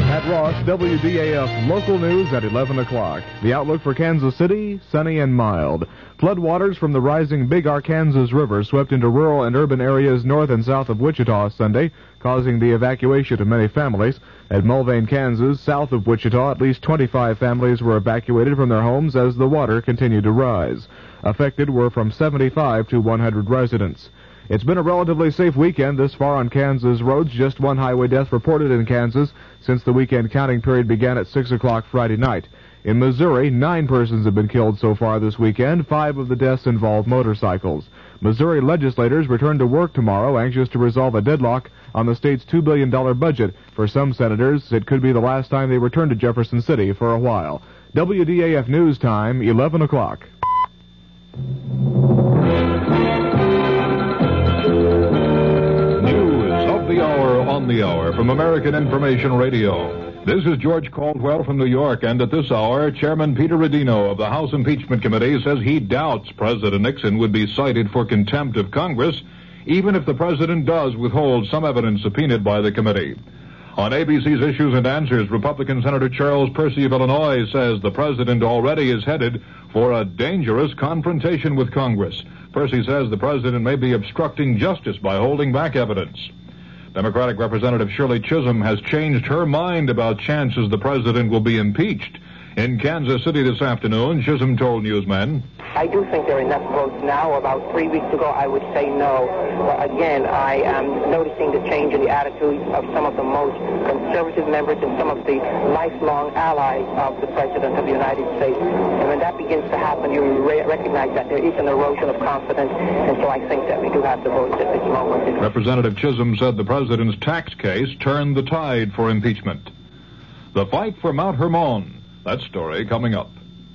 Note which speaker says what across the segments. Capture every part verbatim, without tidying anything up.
Speaker 1: Pat Ross, W D A F Local News at eleven o'clock. The outlook for Kansas City, sunny and mild. Floodwaters from the rising Big Arkansas River swept into rural and urban areas north and south of Wichita Sunday, causing the evacuation of many families. At Mulvane, Kansas, south of Wichita, at least twenty-five families were evacuated from their homes as the water continued to rise. Affected were from seventy-five to one hundred residents. It's been a relatively safe weekend this far on Kansas roads. Just one highway death reported in Kansas since the weekend counting period began at six o'clock Friday night. In Missouri, nine persons have been killed so far this weekend. Five of the deaths involve motorcycles. Missouri legislators return to work tomorrow, anxious to resolve a deadlock on the state's two billion dollars budget. For some senators, it could be the last time they return to Jefferson City for a while. W D A F News Time, eleven o'clock.
Speaker 2: The hour on the hour from American Information Radio. This is George Caldwell from New York, and at this hour, Chairman Peter Rodino of the House Impeachment Committee says he doubts President Nixon would be cited for contempt of Congress, even if the president does withhold some evidence subpoenaed by the committee. On A B C's Issues and Answers, Republican Senator Charles Percy of Illinois says the president already is headed for a dangerous confrontation with Congress. Percy says the president may be obstructing justice by holding back evidence. Democratic Representative Shirley Chisholm has changed her mind about chances the president will be impeached. In Kansas City this afternoon, Chisholm told newsmen,
Speaker 3: I do think there are enough votes now. About three weeks ago, I would say no. But again, I am noticing the change in the attitudes of some of the most conservative members and some of the lifelong allies of the President of the United States. And when that begins to happen, you re- recognize that there is an erosion of confidence. And so I think that we do have the votes at this moment.
Speaker 2: Representative Chisholm said the president's tax case turned the tide for impeachment. The fight for Mount Hermon. That story coming up.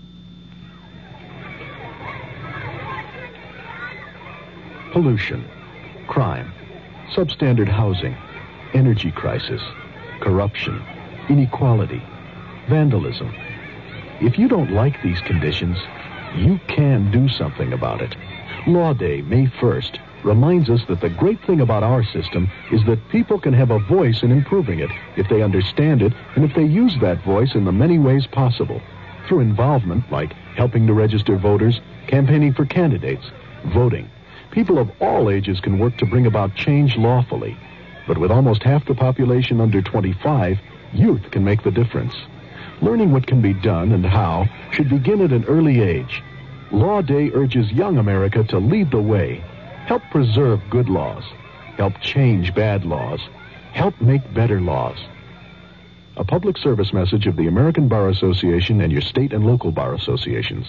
Speaker 4: Pollution, crime, substandard housing, energy crisis, corruption, inequality, vandalism. If you don't like these conditions, you can do something about it. Law Day, May first, reminds us that the great thing about our system is that people can have a voice in improving it if they understand it and if they use that voice in the many ways possible. Through involvement, like helping to register voters, campaigning for candidates, voting. People of all ages can work to bring about change lawfully. But with almost half the population under twenty-five, youth can make the difference. Learning what can be done and how should begin at an early age. Law Day urges young America to lead the way. Help preserve good laws. Help change bad laws. Help make better laws. A public service message of the American Bar Association and your state and local bar associations.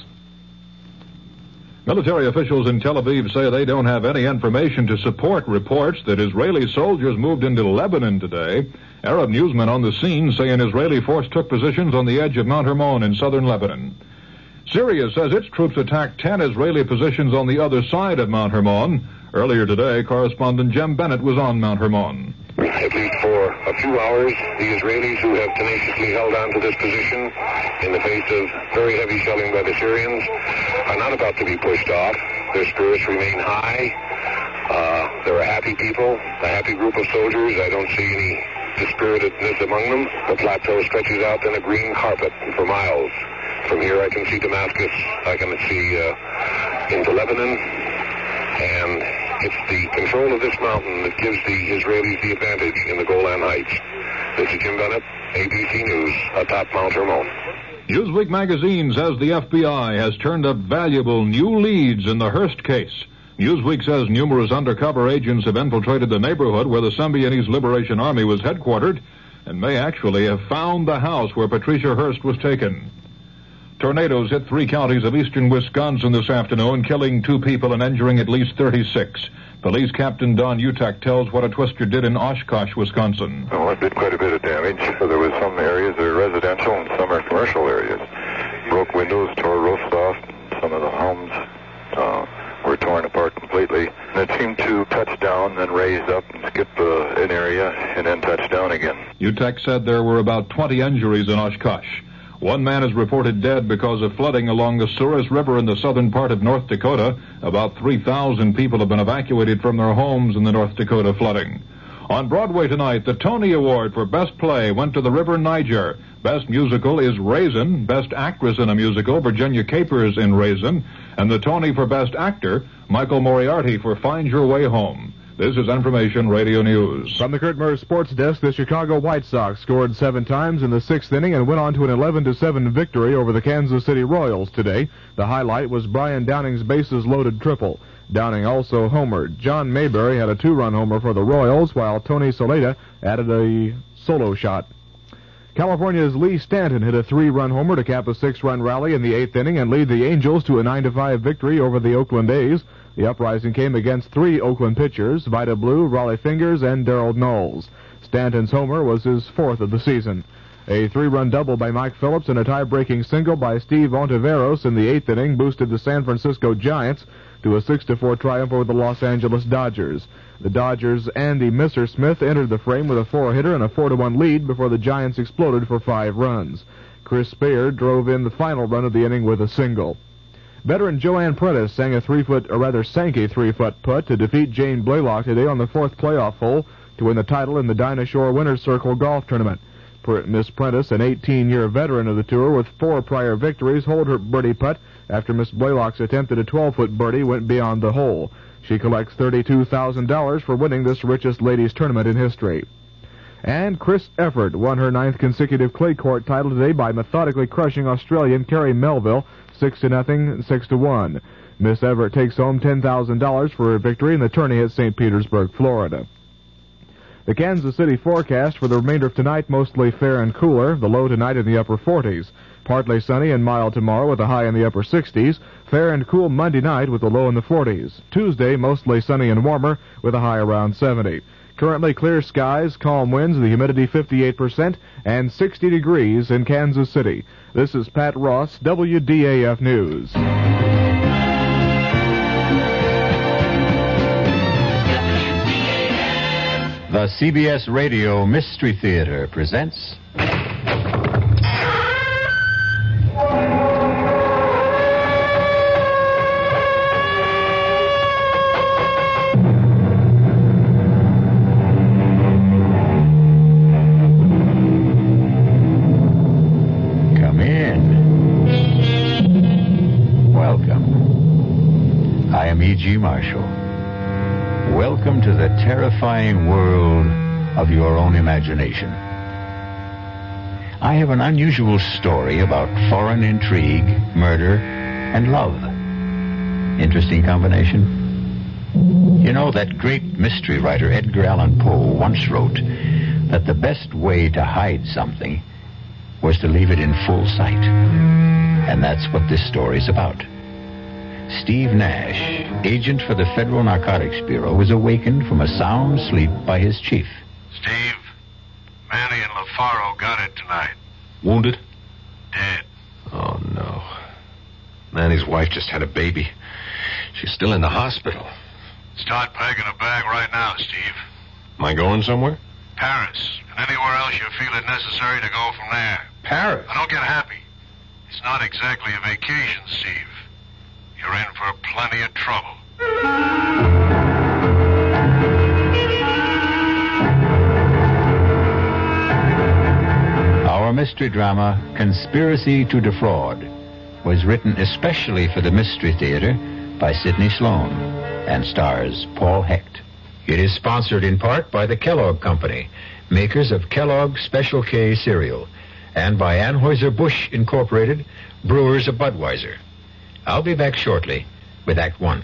Speaker 2: Military officials in Tel Aviv say they don't have any information to support reports that Israeli soldiers moved into Lebanon today. Arab newsmen on the scene say an Israeli force took positions on the edge of Mount Hermon in southern Lebanon. Syria says its troops attacked ten Israeli positions on the other side of Mount Hermon. Earlier today, correspondent Jem Bennett was on Mount Hermon.
Speaker 5: At least for a few hours, the Israelis, who have tenaciously held on to this position in the face of very heavy shelling by the Syrians, are not about to be pushed off. Their spirits remain high. Uh, they're a happy people, a happy group of soldiers. I don't see any dispiritedness among them. The plateau stretches out in a green carpet for miles. From here I can see Damascus, I can see uh, into Lebanon, and it's the control of this mountain that gives the Israelis the advantage in the Golan Heights. This is Jim Bennett, A B C News, atop Mount Hermon.
Speaker 2: Newsweek magazine says the F B I has turned up valuable new leads in the Hearst case. Newsweek says numerous undercover agents have infiltrated the neighborhood where the Symbionese Liberation Army was headquartered and may actually have found the house where Patricia Hearst was taken. Tornadoes hit three counties of eastern Wisconsin this afternoon, killing two people and injuring at least thirty-six. Police Captain Don Utak tells what a twister did in Oshkosh, Wisconsin.
Speaker 6: Oh, it did quite a bit of damage. There was some areas that are residential and some are commercial areas. Broke windows, tore roofs off. Some of the homes uh, were torn apart completely. And it seemed to touch down, then raise up and skip uh, an area, and then touch down again.
Speaker 2: Utak said there were about twenty injuries in Oshkosh. One man is reported dead because of flooding along the Souris River in the southern part of North Dakota. About three thousand people have been evacuated from their homes in the North Dakota flooding. On Broadway tonight, the Tony Award for Best Play went to The River Niger. Best Musical is Raisin. Best Actress in a Musical, Virginia Capers in Raisin. And the Tony for Best Actor, Michael Moriarty for Find Your Way Home. This is Information Radio News.
Speaker 1: From the Kurt Murr Sports Desk, the Chicago White Sox scored seven times in the sixth inning and went on to an eleven to seven victory over the Kansas City Royals today. The highlight was Brian Downing's bases-loaded triple. Downing also homered. John Mayberry had a two-run homer for the Royals, while Tony Soleta added a solo shot. California's Lee Stanton hit a three-run homer to cap a six-run rally in the eighth inning and lead the Angels to a nine to five victory over the Oakland A's. The uprising came against three Oakland pitchers, Vida Blue, Raleigh Fingers, and Darryl Knowles. Stanton's homer was his fourth of the season. A three-run double by Mike Phillips and a tie-breaking single by Steve Ontiveros in the eighth inning boosted the San Francisco Giants to a six to four triumph over the Los Angeles Dodgers. The Dodgers' Andy Misser Smith entered the frame with a four-hitter and a four to one lead before the Giants exploded for five runs. Chris Speyer drove in the final run of the inning with a single. Veteran Joanne Prentice sang a three-foot, or rather sank a three-foot putt to defeat Jane Blaylock today on the fourth playoff hole to win the title in the Dinah Shore Winner's Circle golf tournament. Miss Prentice, an eighteen-year veteran of the tour with four prior victories, holed her birdie putt after Miss Blaylock's attempt at a twelve-foot birdie went beyond the hole. She collects thirty-two thousand dollars for winning this richest ladies tournament in history. And Chris Efford won her ninth consecutive clay court title today by methodically crushing Australian Kerry Melville six to nothing, six to one. Miss Everett takes home ten thousand dollars for her victory in the tourney at Saint Petersburg, Florida. The Kansas City forecast for the remainder of tonight, mostly fair and cooler. The low tonight in the upper forties. Partly sunny and mild tomorrow with a high in the upper sixties. Fair and cool Monday night with a low in the forties. Tuesday, mostly sunny and warmer with a high around seventy. Currently clear skies, calm winds, the humidity fifty-eight percent, and sixty degrees in Kansas City. This is Pat Ross, W D A F News.
Speaker 7: The C B S Radio Mystery Theater presents... Come in. Welcome. I am E G. Marshall. Welcome to the terrifying world of your own imagination. I have an unusual story about foreign intrigue, murder, and love. Interesting combination? You know, that great mystery writer Edgar Allan Poe once wrote that the best way to hide something was to leave it in full sight. And that's what this story's about. Steve Nash, agent for the Federal Narcotics Bureau, was awakened from a sound sleep by his chief.
Speaker 8: Steve, Manny and LaFaro got it tonight.
Speaker 9: Wounded?
Speaker 8: Dead.
Speaker 9: Oh, no. Manny's wife just had a baby. She's still in the hospital.
Speaker 8: Start packing a bag right now, Steve.
Speaker 9: Am I going somewhere?
Speaker 8: Paris, and anywhere else you feel it necessary to go from there.
Speaker 9: Paris?
Speaker 8: Now, don't get happy. It's not exactly a vacation, Steve. You're in for plenty of trouble.
Speaker 7: Our mystery drama, Conspiracy to Defraud, was written especially for the Mystery Theater by Sidney Sloan and stars Paul Hecht. It is sponsored in part by the Kellogg Company, makers of Kellogg Special K cereal, and by Anheuser-Busch Incorporated, brewers of Budweiser. I'll be back shortly with Act One.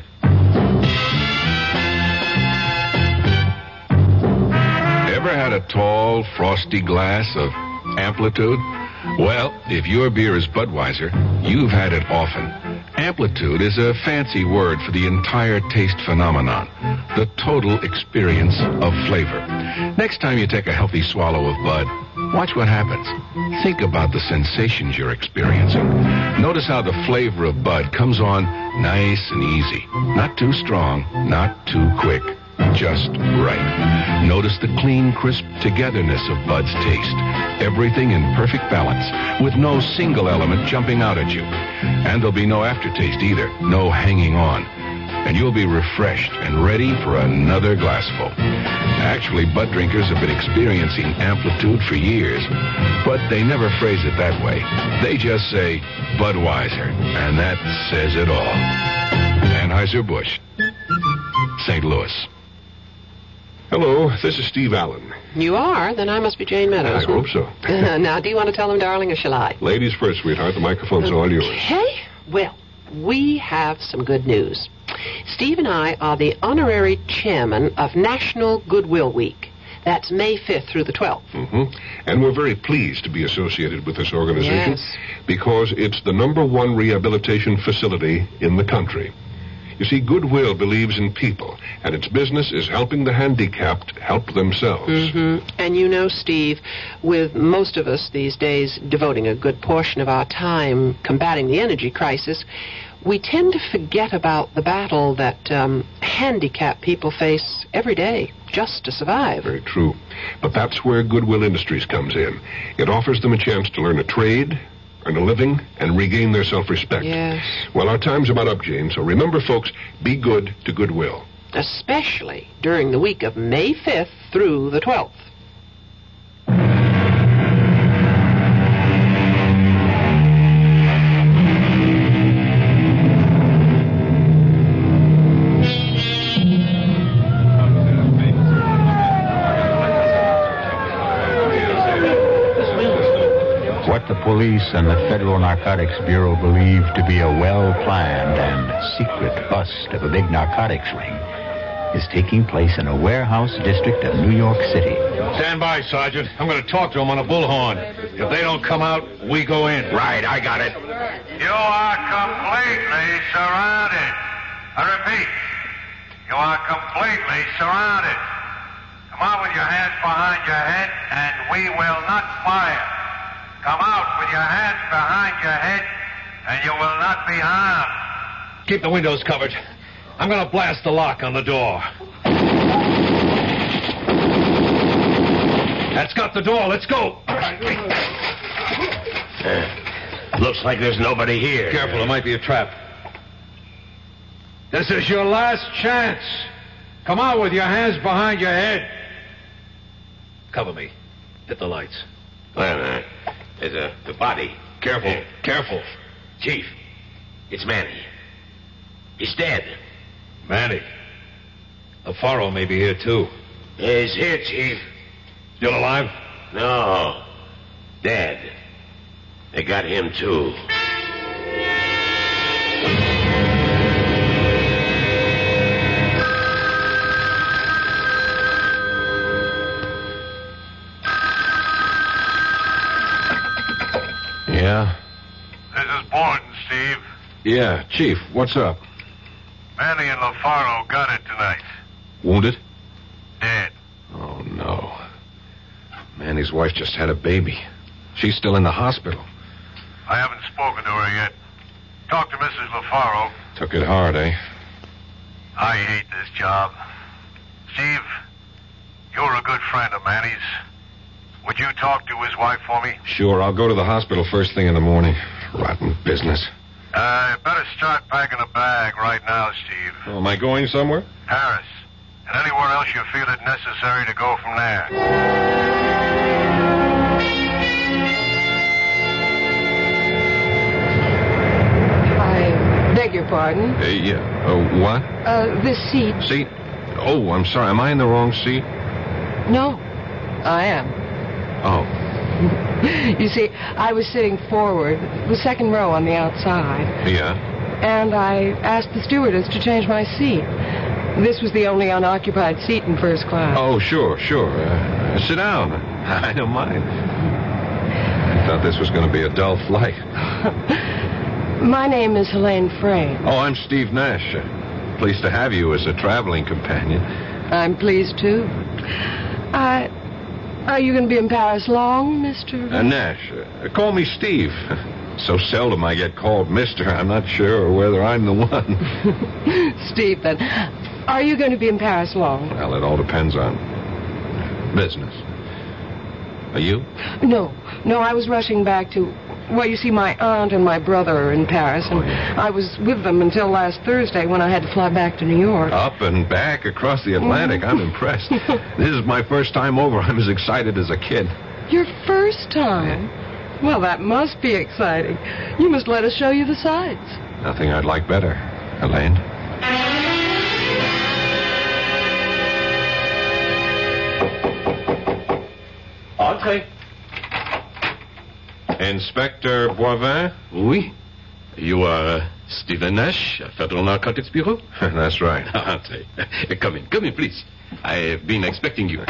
Speaker 9: Ever had a tall, frosty glass of Amplitude? Well, if your beer is Budweiser, you've had it often. Amplitude is a fancy word for the entire taste phenomenon, the total experience of flavor. Next time you take a healthy swallow of Bud, watch what happens. Think about the sensations you're experiencing. Notice how the flavor of Bud comes on nice and easy. Not too strong, not too quick. Just right. Notice the clean, crisp togetherness of Bud's taste. Everything in perfect balance, with no single element jumping out at you. And there'll be no aftertaste either. No hanging on. and you'll be refreshed and ready for another glassful. Actually, Bud drinkers have been experiencing Amplitude for years, but they never phrase it that way. They just say Budweiser, and that says it all. Anheuser-Busch, Saint Louis.
Speaker 10: Hello, this is Steve Allen.
Speaker 11: You are? Then I must be Jane Meadows.
Speaker 10: I hope so.
Speaker 11: Now, do you want to tell them, darling, or shall I?
Speaker 10: Ladies first, sweetheart. The microphone's all yours.
Speaker 11: Okay. Well, we have some good news. Steve and I are the honorary chairman of National Goodwill Week. That's May fifth through the twelfth.
Speaker 10: Mm-hmm. And we're very pleased to be associated with this organization
Speaker 11: yes.
Speaker 10: because it's the number one rehabilitation facility in the country. You see, Goodwill believes in people, and its business is helping the handicapped help themselves.
Speaker 11: Mm-hmm. And you know, Steve, with most of us these days devoting a good portion of our time combating the energy crisis, we tend to forget about the battle that um, handicapped people face every day just to survive.
Speaker 10: Very true. But that's where Goodwill Industries comes in. It offers them a chance to learn a trade, earn a living, and regain their self-respect.
Speaker 11: Yes.
Speaker 10: Well, our time's about up, Jane, so remember, folks, be good to Goodwill.
Speaker 11: Especially during the week of May fifth through the twelfth.
Speaker 7: The police and the Federal Narcotics Bureau believe to be a well-planned and secret bust of a big narcotics ring is taking place in a warehouse district of New York City.
Speaker 8: Stand by, Sergeant. I'm going to talk to them on a bullhorn. If they don't come out, we go in.
Speaker 12: Right, I got it.
Speaker 8: You are completely surrounded. I repeat, you are completely surrounded. Come out with your hands behind your head, and we will not fire. Come out with your hands behind your head, and you will not be harmed. Keep the windows covered. I'm going to blast the lock on the door. That's got the door. Let's go.
Speaker 12: Uh, looks like there's nobody here.
Speaker 8: Careful, it might be a trap. This is your last chance. Come out with your hands behind your head. Cover me. Hit the lights.
Speaker 12: Wait a minute. There's a the body.
Speaker 8: Careful, uh, careful.
Speaker 12: Chief, it's Manny. He's dead.
Speaker 8: Manny. LaFaro may be here, too.
Speaker 12: He's here, Chief.
Speaker 8: Still alive?
Speaker 12: No. Dead. They got him, too.
Speaker 10: Yeah?
Speaker 8: This is Borden, Steve.
Speaker 10: Yeah, Chief, what's up?
Speaker 8: Manny and LaFaro got it tonight.
Speaker 10: Wounded?
Speaker 8: Dead.
Speaker 10: Oh, no. Manny's wife just had a baby. She's still in the hospital.
Speaker 8: I haven't spoken to her yet. Talk to Missus LaFaro.
Speaker 10: Took it hard, eh?
Speaker 8: I hate this job. Steve, you're a good friend of Manny's. Would you talk to his wife for me?
Speaker 10: Sure, I'll go to the hospital first thing in the morning. Rotten business.
Speaker 8: Uh, better start packing a bag right now, Steve.
Speaker 10: Oh, am I going somewhere?
Speaker 8: Paris. And anywhere else you feel it necessary to go from there.
Speaker 13: I beg your pardon?
Speaker 10: Uh, yeah. Oh, what?
Speaker 13: Uh, this seat.
Speaker 10: Seat? Oh, I'm sorry. Am I in the wrong seat?
Speaker 13: No, I am.
Speaker 10: Oh.
Speaker 13: You see, I was sitting forward, the second row on the outside.
Speaker 10: Yeah?
Speaker 13: And I asked the stewardess to change my seat. This was the only unoccupied seat in first class.
Speaker 10: Oh, sure, sure. Uh, sit down. I don't mind. I thought this was going to be a dull flight.
Speaker 13: My name is Helene Frey.
Speaker 10: Oh, I'm Steve Nash. Uh, pleased to have you as a traveling companion.
Speaker 13: I'm pleased, too. I... Are you going to be in Paris long, Mister
Speaker 10: Uh, Nash. Uh, call me Steve. So seldom I get called Mister I'm not sure whether I'm the one.
Speaker 13: Steve, then. Are you going to be in Paris long?
Speaker 10: Well, it all depends on business. Are you?
Speaker 13: No. No, I was rushing back to... Well, you see, my aunt and my brother are in Paris, and I was with them until last Thursday when I had to fly back to New York.
Speaker 10: Up and back across the Atlantic. I'm impressed. This is my first time over. I'm as excited as a kid.
Speaker 13: Your first time? Well, that must be exciting. You must let us show you the sights.
Speaker 10: Nothing I'd like better, Helene.
Speaker 14: Entrez.
Speaker 10: Inspector Boivin?
Speaker 14: Oui. You are uh, Stephen Nash, Federal Narcotics Bureau?
Speaker 10: That's right.
Speaker 14: Entrez. Come in, come in, please. I have been expecting you.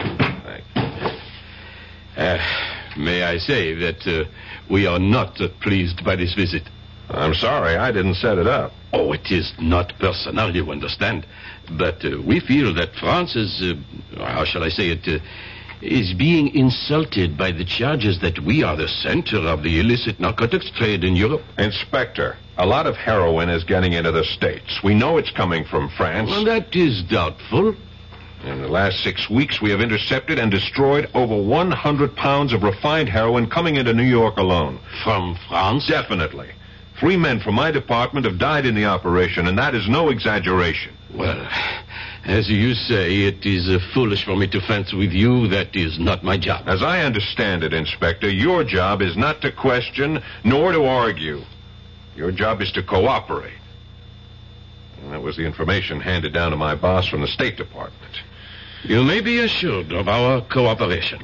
Speaker 14: Uh, may I say that uh, we are not uh, pleased by this visit.
Speaker 10: I'm sorry, I didn't set it up.
Speaker 14: Oh, it is not personal, you understand. But uh, we feel that France is, uh, how shall I say it, uh, is being insulted by the charges that we are the center of the illicit narcotics trade in Europe.
Speaker 10: Inspector, a lot of heroin is getting into the States. We know it's coming from France.
Speaker 14: Well, that is doubtful.
Speaker 10: In the last six weeks, we have intercepted and destroyed over one hundred pounds of refined heroin coming into New York alone.
Speaker 14: From France?
Speaker 10: Definitely. Three men from my department have died in the operation, and that is no exaggeration.
Speaker 14: Well, as you say, it is uh, foolish for me to fence with you. That is not my job.
Speaker 10: As I understand it, Inspector, your job is not to question nor to argue. Your job is to cooperate. And that was the information handed down to my boss from the State Department.
Speaker 14: You may be assured of our cooperation.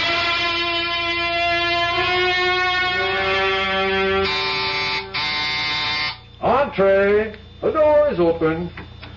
Speaker 15: Entree. The door is open.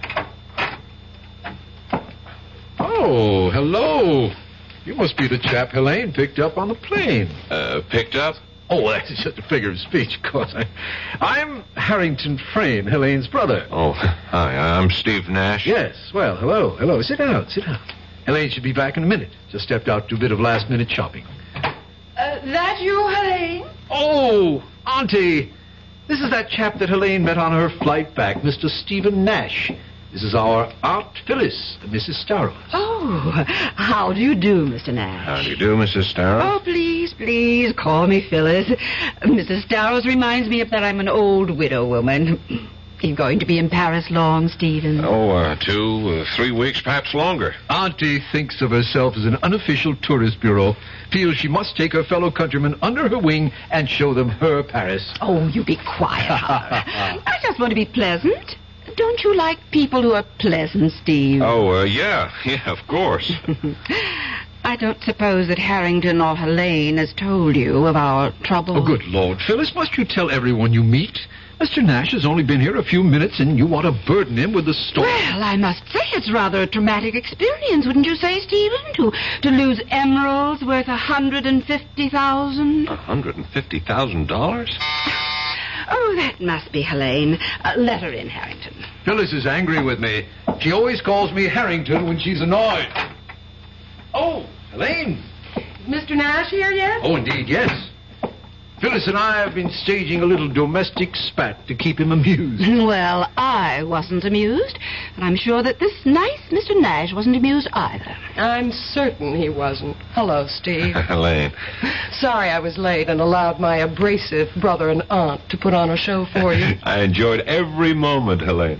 Speaker 16: Oh, hello. You must be the chap Helene picked up on the plane.
Speaker 10: Uh, picked up?
Speaker 16: Oh, that's just a figure of speech, of course. I, I'm Harrington Frayne, Helene's brother.
Speaker 10: Oh, hi, I'm Steve Nash.
Speaker 16: Yes, well, hello, hello. Sit down, sit down. Helene should be back in a minute. Just stepped out to do a bit of last-minute shopping.
Speaker 13: Uh, that you, Helene?
Speaker 16: Oh, Auntie. This is that chap that Helene met on her flight back, Mister Stephen Nash. This is our Aunt Phyllis, Missus Starrow.
Speaker 17: Oh, how do you do, Mister Nash?
Speaker 10: How do you do, Missus Starrow?
Speaker 17: Oh, please, please, call me Phyllis. Missus Starrows reminds me of that I'm an old widow woman. You going to be in Paris long, Stephen?
Speaker 10: Oh, uh, two, uh, three weeks, perhaps longer.
Speaker 16: Auntie thinks of herself as an unofficial tourist bureau, feels she must take her fellow countrymen under her wing and show them her Paris.
Speaker 17: Oh, you be quiet, Howard. I just want to be pleasant. Don't you like people who are pleasant, Steve?
Speaker 10: Oh, uh, yeah, yeah, of course.
Speaker 17: I don't suppose that Harrington or Helene has told you of our trouble.
Speaker 16: Oh, good Lord, Phyllis, must you tell everyone you meet? Mister Nash has only been here a few minutes, and you want to burden him with the story.
Speaker 17: Well, I must say it's rather a traumatic experience, wouldn't you say, Stephen? To to lose emeralds worth a hundred and fifty thousand.
Speaker 10: A hundred and fifty thousand dollars?
Speaker 17: Oh, that must be Helene. Uh, let her in, Harrington.
Speaker 16: Phyllis is angry with me. She always calls me Harrington when she's annoyed. Oh, Helene.
Speaker 13: Mister Nash here yet?
Speaker 16: Oh, indeed, yes. Phyllis and I have been staging a little domestic spat to keep him amused.
Speaker 17: Well, I wasn't amused, and I'm sure that this nice Mister Nash wasn't amused either.
Speaker 13: I'm certain he wasn't. Hello, Steve.
Speaker 10: Helene.
Speaker 13: Sorry I was late and allowed my abrasive brother and aunt to put on a show for you.
Speaker 10: I enjoyed every moment, Helene.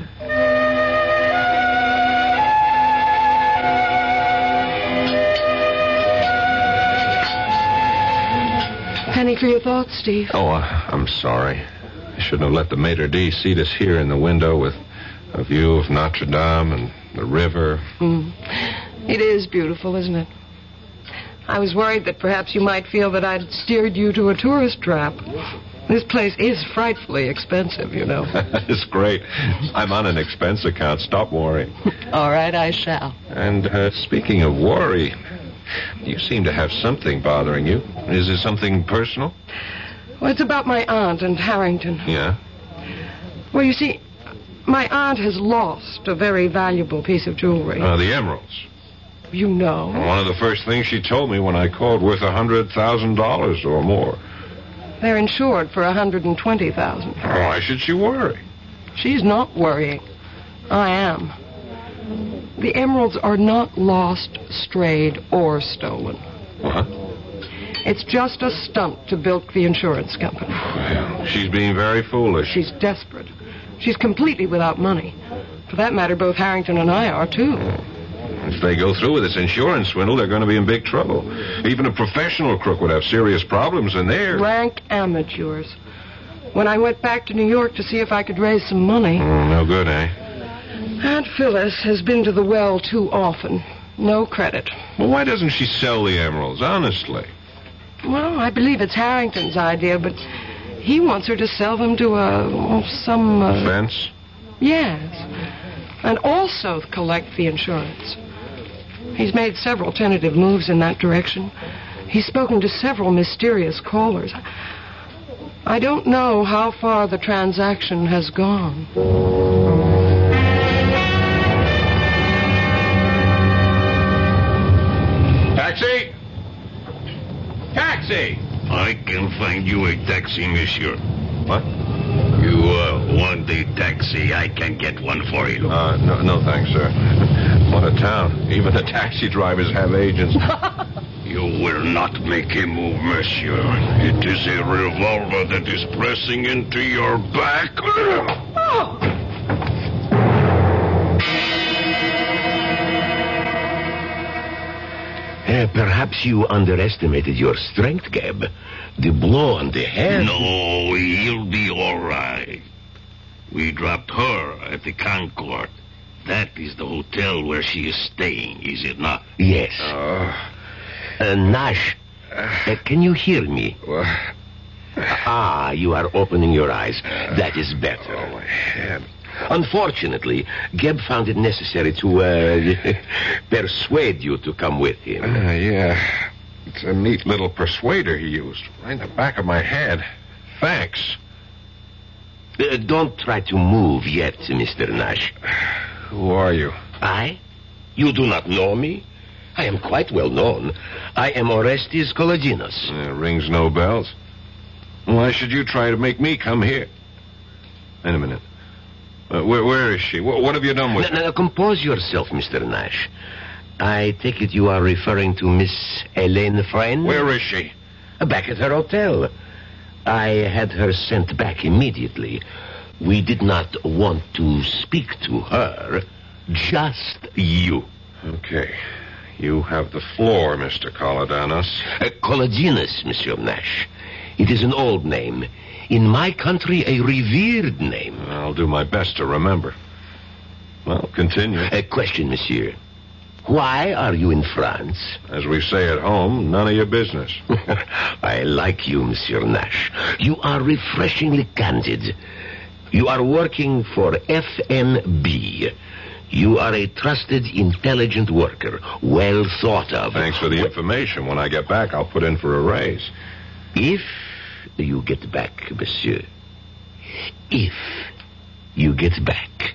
Speaker 13: Penny for your thoughts, Steve.
Speaker 10: Oh, uh, I'm sorry. I shouldn't have let the maitre d' seat us here in the window with a view of Notre Dame and the river.
Speaker 13: Mm. It is beautiful, isn't it? I was worried that perhaps you might feel that I'd steered you to a tourist trap. This place is frightfully expensive, you know.
Speaker 10: It's great. I'm on an expense account. Stop worrying.
Speaker 13: All right, I shall.
Speaker 10: And uh, speaking of worry, you seem to have something bothering you. Is it something personal?
Speaker 13: Well, it's about my aunt and Harrington.
Speaker 10: Yeah?
Speaker 13: Well, you see, my aunt has lost a very valuable piece of jewelry.
Speaker 10: Uh, the emeralds.
Speaker 13: You know.
Speaker 10: One of the first things she told me when I called, worth a hundred thousand dollars or more.
Speaker 13: They're insured for a hundred and twenty thousand.
Speaker 10: Why should she worry?
Speaker 13: She's not worrying. I am. The emeralds are not lost, strayed, or stolen.
Speaker 10: What?
Speaker 13: It's just a stunt to bilk the insurance company.
Speaker 10: Well, she's being very foolish.
Speaker 13: She's desperate. She's completely without money. For that matter, both Harrington and I are, too.
Speaker 10: If they go through with this insurance swindle, they're going to be in big trouble. Even a professional crook would have serious problems, and they're...
Speaker 13: Rank amateurs. When I went back to New York to see if I could raise some money...
Speaker 10: Oh, no good, eh?
Speaker 13: Aunt Phyllis has been to the well too often. No credit.
Speaker 10: Well, why doesn't she sell the emeralds, honestly?
Speaker 13: Well, I believe it's Harrington's idea, but he wants her to sell them to a... Oh, some... Uh...
Speaker 10: Fence?
Speaker 13: Yes. And also collect the insurance. He's made several tentative moves in that direction. He's spoken to several mysterious callers. I don't know how far the transaction has gone.
Speaker 10: Taxi! Taxi!
Speaker 18: I can find you a taxi, monsieur.
Speaker 10: What?
Speaker 18: You uh, want a taxi? I can get one for you.
Speaker 10: Uh, no, no thanks, sir. What a town. Even the taxi drivers have agents.
Speaker 18: You will not make a move, monsieur. It is a revolver that is pressing into your back.
Speaker 13: Oh!
Speaker 12: Uh, perhaps you underestimated your strength, Gab. The blow on the head...
Speaker 18: No, he'll be all right. We dropped her at the Concord. That is the hotel where she is staying, is it not?
Speaker 12: Yes.
Speaker 10: Uh,
Speaker 12: uh, Nash, uh, can you hear me?
Speaker 10: Uh,
Speaker 12: ah, you are opening your eyes. That is better.
Speaker 10: Oh, my head.
Speaker 12: Unfortunately, Geb found it necessary to uh, persuade you to come with him.
Speaker 10: Uh, yeah. It's a neat little persuader he used. Right in the back of my head. Thanks.
Speaker 12: Uh, don't try to move yet, Mister Nash.
Speaker 10: Who are you?
Speaker 12: I? You do not know me? I am quite well known. I am Orestes Kolodinos.
Speaker 10: Uh, rings no bells. Why should you try to make me come here? Wait a minute. Uh, where, where is she? What, what have you done with
Speaker 12: her?
Speaker 10: Now,
Speaker 12: compose yourself, Mister Nash. I take it you are referring to Miss Helene Friend?
Speaker 10: Where is she?
Speaker 12: Back at her hotel. I had her sent back immediately. We did not want to speak to her, just you.
Speaker 10: Okay. You have the floor, Mister Kolodinos.
Speaker 12: Uh, Kolodinos, Monsieur Nash. It is an old name. In my country, a revered name.
Speaker 10: I'll do my best to remember. Well, continue.
Speaker 12: A question, monsieur. Why are you in France?
Speaker 10: As we say at home, none of your business.
Speaker 12: I like you, Monsieur Nash. You are refreshingly candid. You are working for F N B. You are a trusted, intelligent worker, well thought of.
Speaker 10: Thanks for the information. When I get back, I'll put in for a raise.
Speaker 12: If you get back, monsieur. If you get back.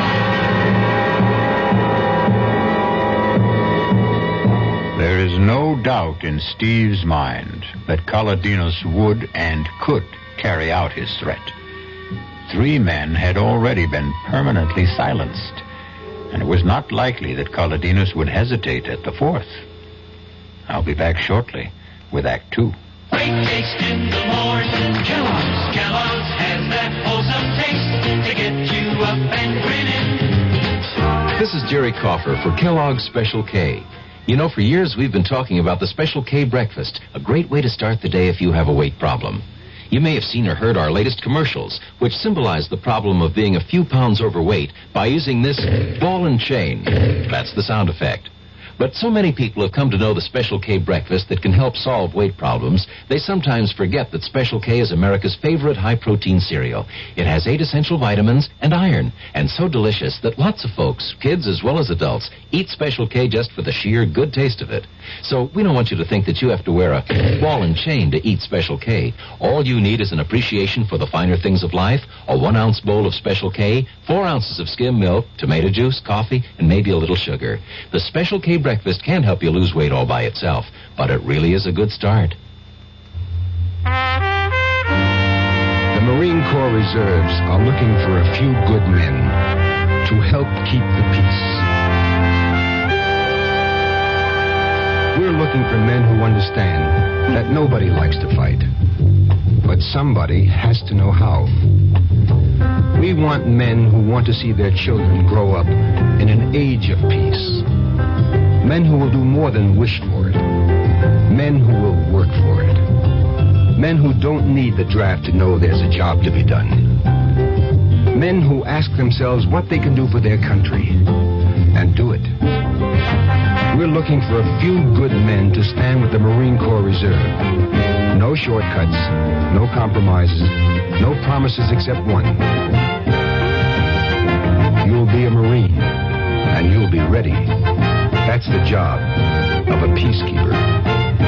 Speaker 7: There is no doubt in Steve's mind that Kolodinos would and could carry out his threat. Three men had already been permanently silenced, and it was not likely that Kolodinos would hesitate at the fourth. I'll be back shortly with Act Two.
Speaker 19: Great taste in the morning. Kellogg's, Kellogg's has that wholesome taste to get you up and grinning.
Speaker 20: This is Jerry Coffer for Kellogg's Special K. You know, for years we've been talking about the Special K breakfast, a great way to start the day if you have a weight problem. You may have seen or heard our latest commercials, which symbolize the problem of being a few pounds overweight by using this ball and chain. That's the sound effect. But so many people have come to know the Special K breakfast that can help solve weight problems, they sometimes forget that Special K is America's favorite high-protein cereal. It has eight essential vitamins and iron, and so delicious that lots of folks, kids as well as adults, eat Special K just for the sheer good taste of it. So we don't want you to think that you have to wear a ball and chain to eat Special K. All you need is an appreciation for the finer things of life, a one-ounce bowl of Special K, four ounces of skim milk, tomato juice, coffee, and maybe a little sugar. The Special K breakfast can help you lose weight all by itself, but it really is a good start.
Speaker 21: The Marine Corps Reserves are looking for a few good men to help keep the peace. We're looking for men who understand that nobody likes to fight, but somebody has to know how. We want men who want to see their children grow up in an age of peace. Men who will do more than wish for it. Men who will work for it. Men who don't need the draft to know there's a job to be done. Men who ask themselves what they can do for their country and do it. We're looking for a few good men to stand with the Marine Corps Reserve. No shortcuts, no compromises, no promises except one. You'll be a Marine, and you'll be ready. That's the job of a peacekeeper.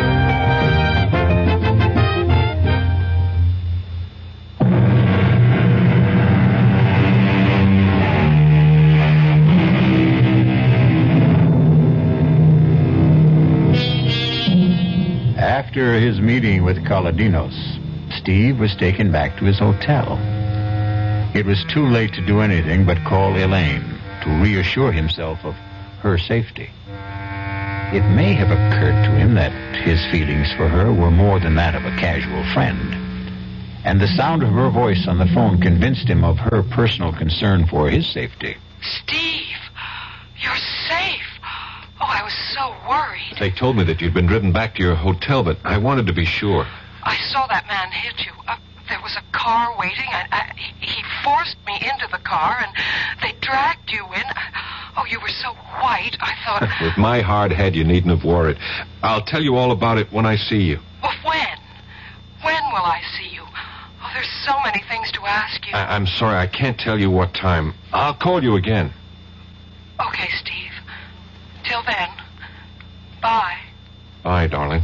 Speaker 7: After his meeting with Kaladinos, Steve was taken back to his hotel. It was too late to do anything but call Elaine to reassure himself of her safety. It may have occurred to him that his feelings for her were more than that of a casual friend, and the sound of her voice on the phone convinced him of her personal concern for his safety.
Speaker 13: Steve, you're safe. Oh, I was so worried.
Speaker 10: They told me that you'd been driven back to your hotel, but I wanted to be sure.
Speaker 13: I saw that man hit you. Uh, there was a car waiting. I, I, he forced me into the car, and they dragged you in. Oh, you were so white, I thought...
Speaker 10: With my hard head, you needn't have worried. I'll tell you all about it when I see you.
Speaker 13: Well, when? When will I see you? Oh, there's so many things to ask you.
Speaker 10: I- I'm sorry, I can't tell you what time. I'll call you again.
Speaker 13: Okay, Steve. Till then, bye.
Speaker 10: Bye, darling.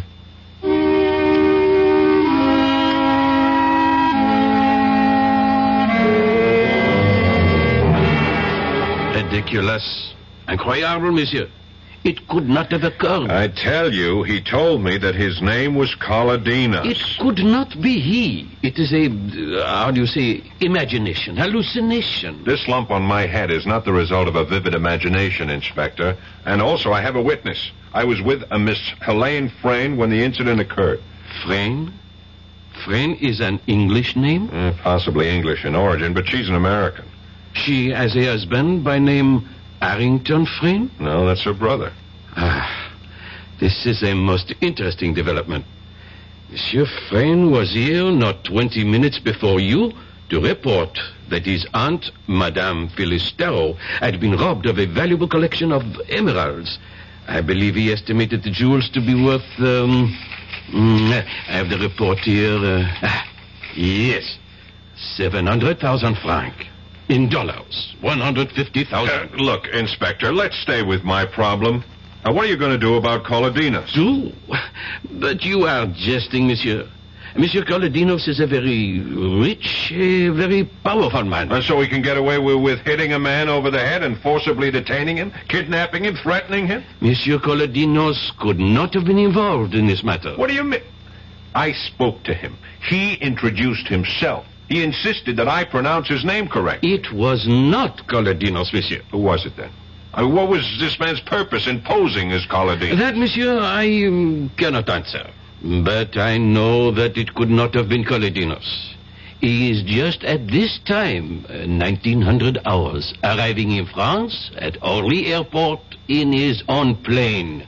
Speaker 14: Ridiculous. Incroyable, monsieur. It could not have occurred.
Speaker 10: I tell you, he told me that his name was Kaladinos.
Speaker 14: It could not be he. It is a, uh, how do you say, imagination, hallucination.
Speaker 10: This lump on my head is not the result of a vivid imagination, Inspector. And also, I have a witness. I was with a Miss Helene Frayne when the incident occurred.
Speaker 14: Frayne? Frayne is an English name?
Speaker 10: Eh, possibly English in origin, but she's an American.
Speaker 14: She has a husband by name Harrington Frayne?
Speaker 10: No, that's her brother.
Speaker 14: Ah, this is a most interesting development. Monsieur Frayne was here not twenty minutes before you to report that his aunt, Madame Phyllis Darrow, had been robbed of a valuable collection of emeralds. I believe he estimated the jewels to be worth, um... Mm, I have the report here. Uh, ah, yes, seven hundred thousand francs. In dollars, one hundred fifty thousand.
Speaker 10: Uh, look, Inspector, let's stay with my problem. Now, what are you going to do about Kaladinos?
Speaker 14: Do? But you are jesting, monsieur. Monsieur Kaladinos is a very rich, a very powerful man.
Speaker 10: And so he can get away with, with hitting a man over the head and forcibly detaining him, kidnapping him, threatening him?
Speaker 14: Monsieur Kaladinos could not have been involved in this matter.
Speaker 10: What do you mean? I spoke to him. He introduced himself. He insisted that I pronounce his name correct.
Speaker 14: It was not Kaladinos, monsieur.
Speaker 10: Who was it then? I mean, what was this man's purpose in posing as Kaladinos?
Speaker 14: That, monsieur, I um, cannot answer. But I know that it could not have been Kaladinos. He is just at this time, uh, nineteen hundred hours, arriving in France at Orly Airport in his own plane.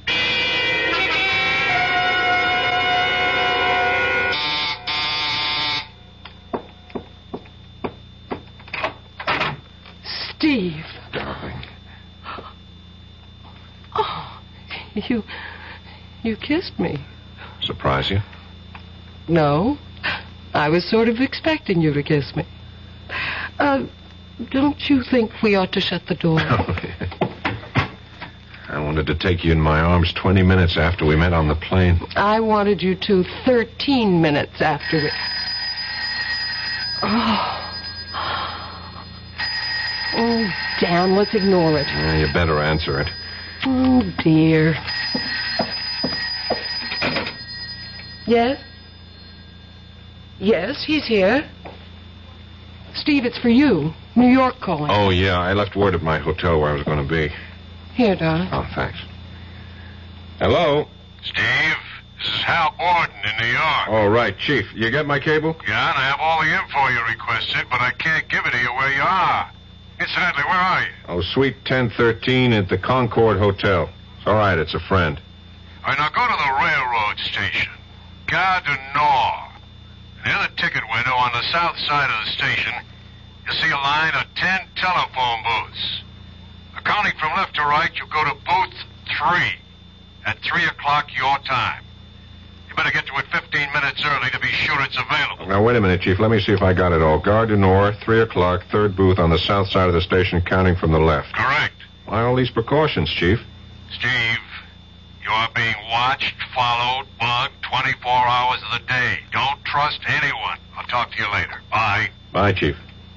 Speaker 13: Steve.
Speaker 10: Darling.
Speaker 13: Oh, you... you kissed me.
Speaker 10: Surprise you?
Speaker 13: No. I was sort of expecting you to kiss me. Uh, don't you think we ought to shut the door?
Speaker 10: I wanted to take you in my arms twenty minutes after we met on the plane.
Speaker 13: I wanted you to thirteen minutes after we... Oh. Oh, damn, let's ignore it.
Speaker 10: Yeah, you better answer it.
Speaker 13: Oh, dear. Yes? Yes, he's here. Steve, it's for you. New York calling.
Speaker 10: Oh, yeah, I left word at my hotel where I was going to be.
Speaker 13: Here, darling.
Speaker 10: Oh, thanks. Hello?
Speaker 8: Steve, this is Hal Borden in New York.
Speaker 10: All right, Chief. You get my cable?
Speaker 8: Yeah, and I have all the info you requested, but I can't give it to you where you are. Incidentally, where are you?
Speaker 10: Oh, Suite ten thirteen at the Concord Hotel. It's all right, it's a friend.
Speaker 8: All right, now go to the railroad station, Gare du Nord. Near the ticket window on the south side of the station, you'll see a line of ten telephone booths. Counting from left to right, you go to booth three at three o'clock your time. You better get to it fifteen minutes early to be sure it's available.
Speaker 10: Now, wait a minute, Chief. Let me see if I got it all. Gare du Nord, three o'clock, third booth on the south side of the station, counting from the left.
Speaker 8: Correct.
Speaker 10: Why all these precautions, Chief?
Speaker 8: Steve, you are being watched, followed, bugged twenty-four hours of the day. Don't trust anyone. I'll talk to you later. Bye.
Speaker 10: Bye, Chief.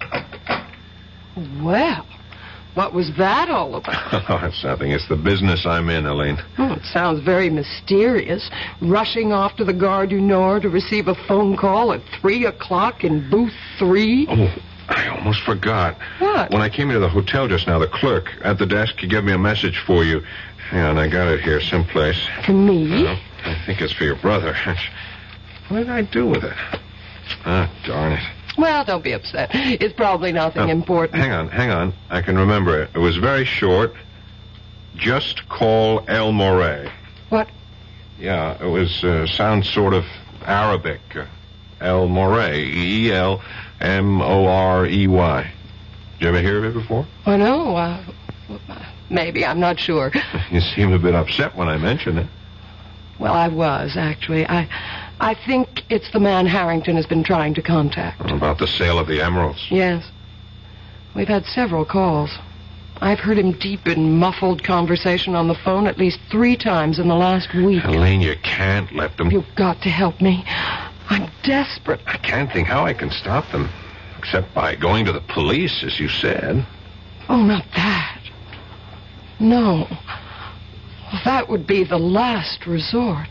Speaker 13: Well, what was that all about?
Speaker 10: Oh, it's nothing. It's the business I'm in, Elaine.
Speaker 13: Oh, it sounds very mysterious. Rushing off to the Gare du Nord to receive a phone call at three o'clock in booth three.
Speaker 10: Oh, I almost forgot.
Speaker 13: What?
Speaker 10: When I came into the hotel just now, the clerk at the desk, he gave me a message for you. Hang on, I got it here someplace.
Speaker 13: For me?
Speaker 10: Uh, I think it's for your brother. What did I do with it? Ah, darn it.
Speaker 13: Well, don't be upset. It's probably nothing
Speaker 10: Oh,
Speaker 13: important.
Speaker 10: Hang on, hang on. I can remember it. It was very short. Just call El Morey.
Speaker 13: What?
Speaker 10: Yeah, it was, uh, sounds sort of Arabic. Uh, El Morey. E L M O R E Y. Did you ever hear of it before?
Speaker 13: Oh, no. Uh, maybe. I'm not sure.
Speaker 10: You seemed a bit upset when I mentioned it.
Speaker 13: Well, I was, actually. I I think it's the man Harrington has been trying to contact.
Speaker 10: About the sale of the emeralds.
Speaker 13: Yes. We've had several calls. I've heard him deep in muffled conversation on the phone at least three times in the last week.
Speaker 10: Elaine, you can't let them...
Speaker 13: You've got to help me. I'm desperate.
Speaker 10: I can't think how I can stop them. Except by going to the police, as you said.
Speaker 13: Oh, not that. No. Well, that would be the last resort.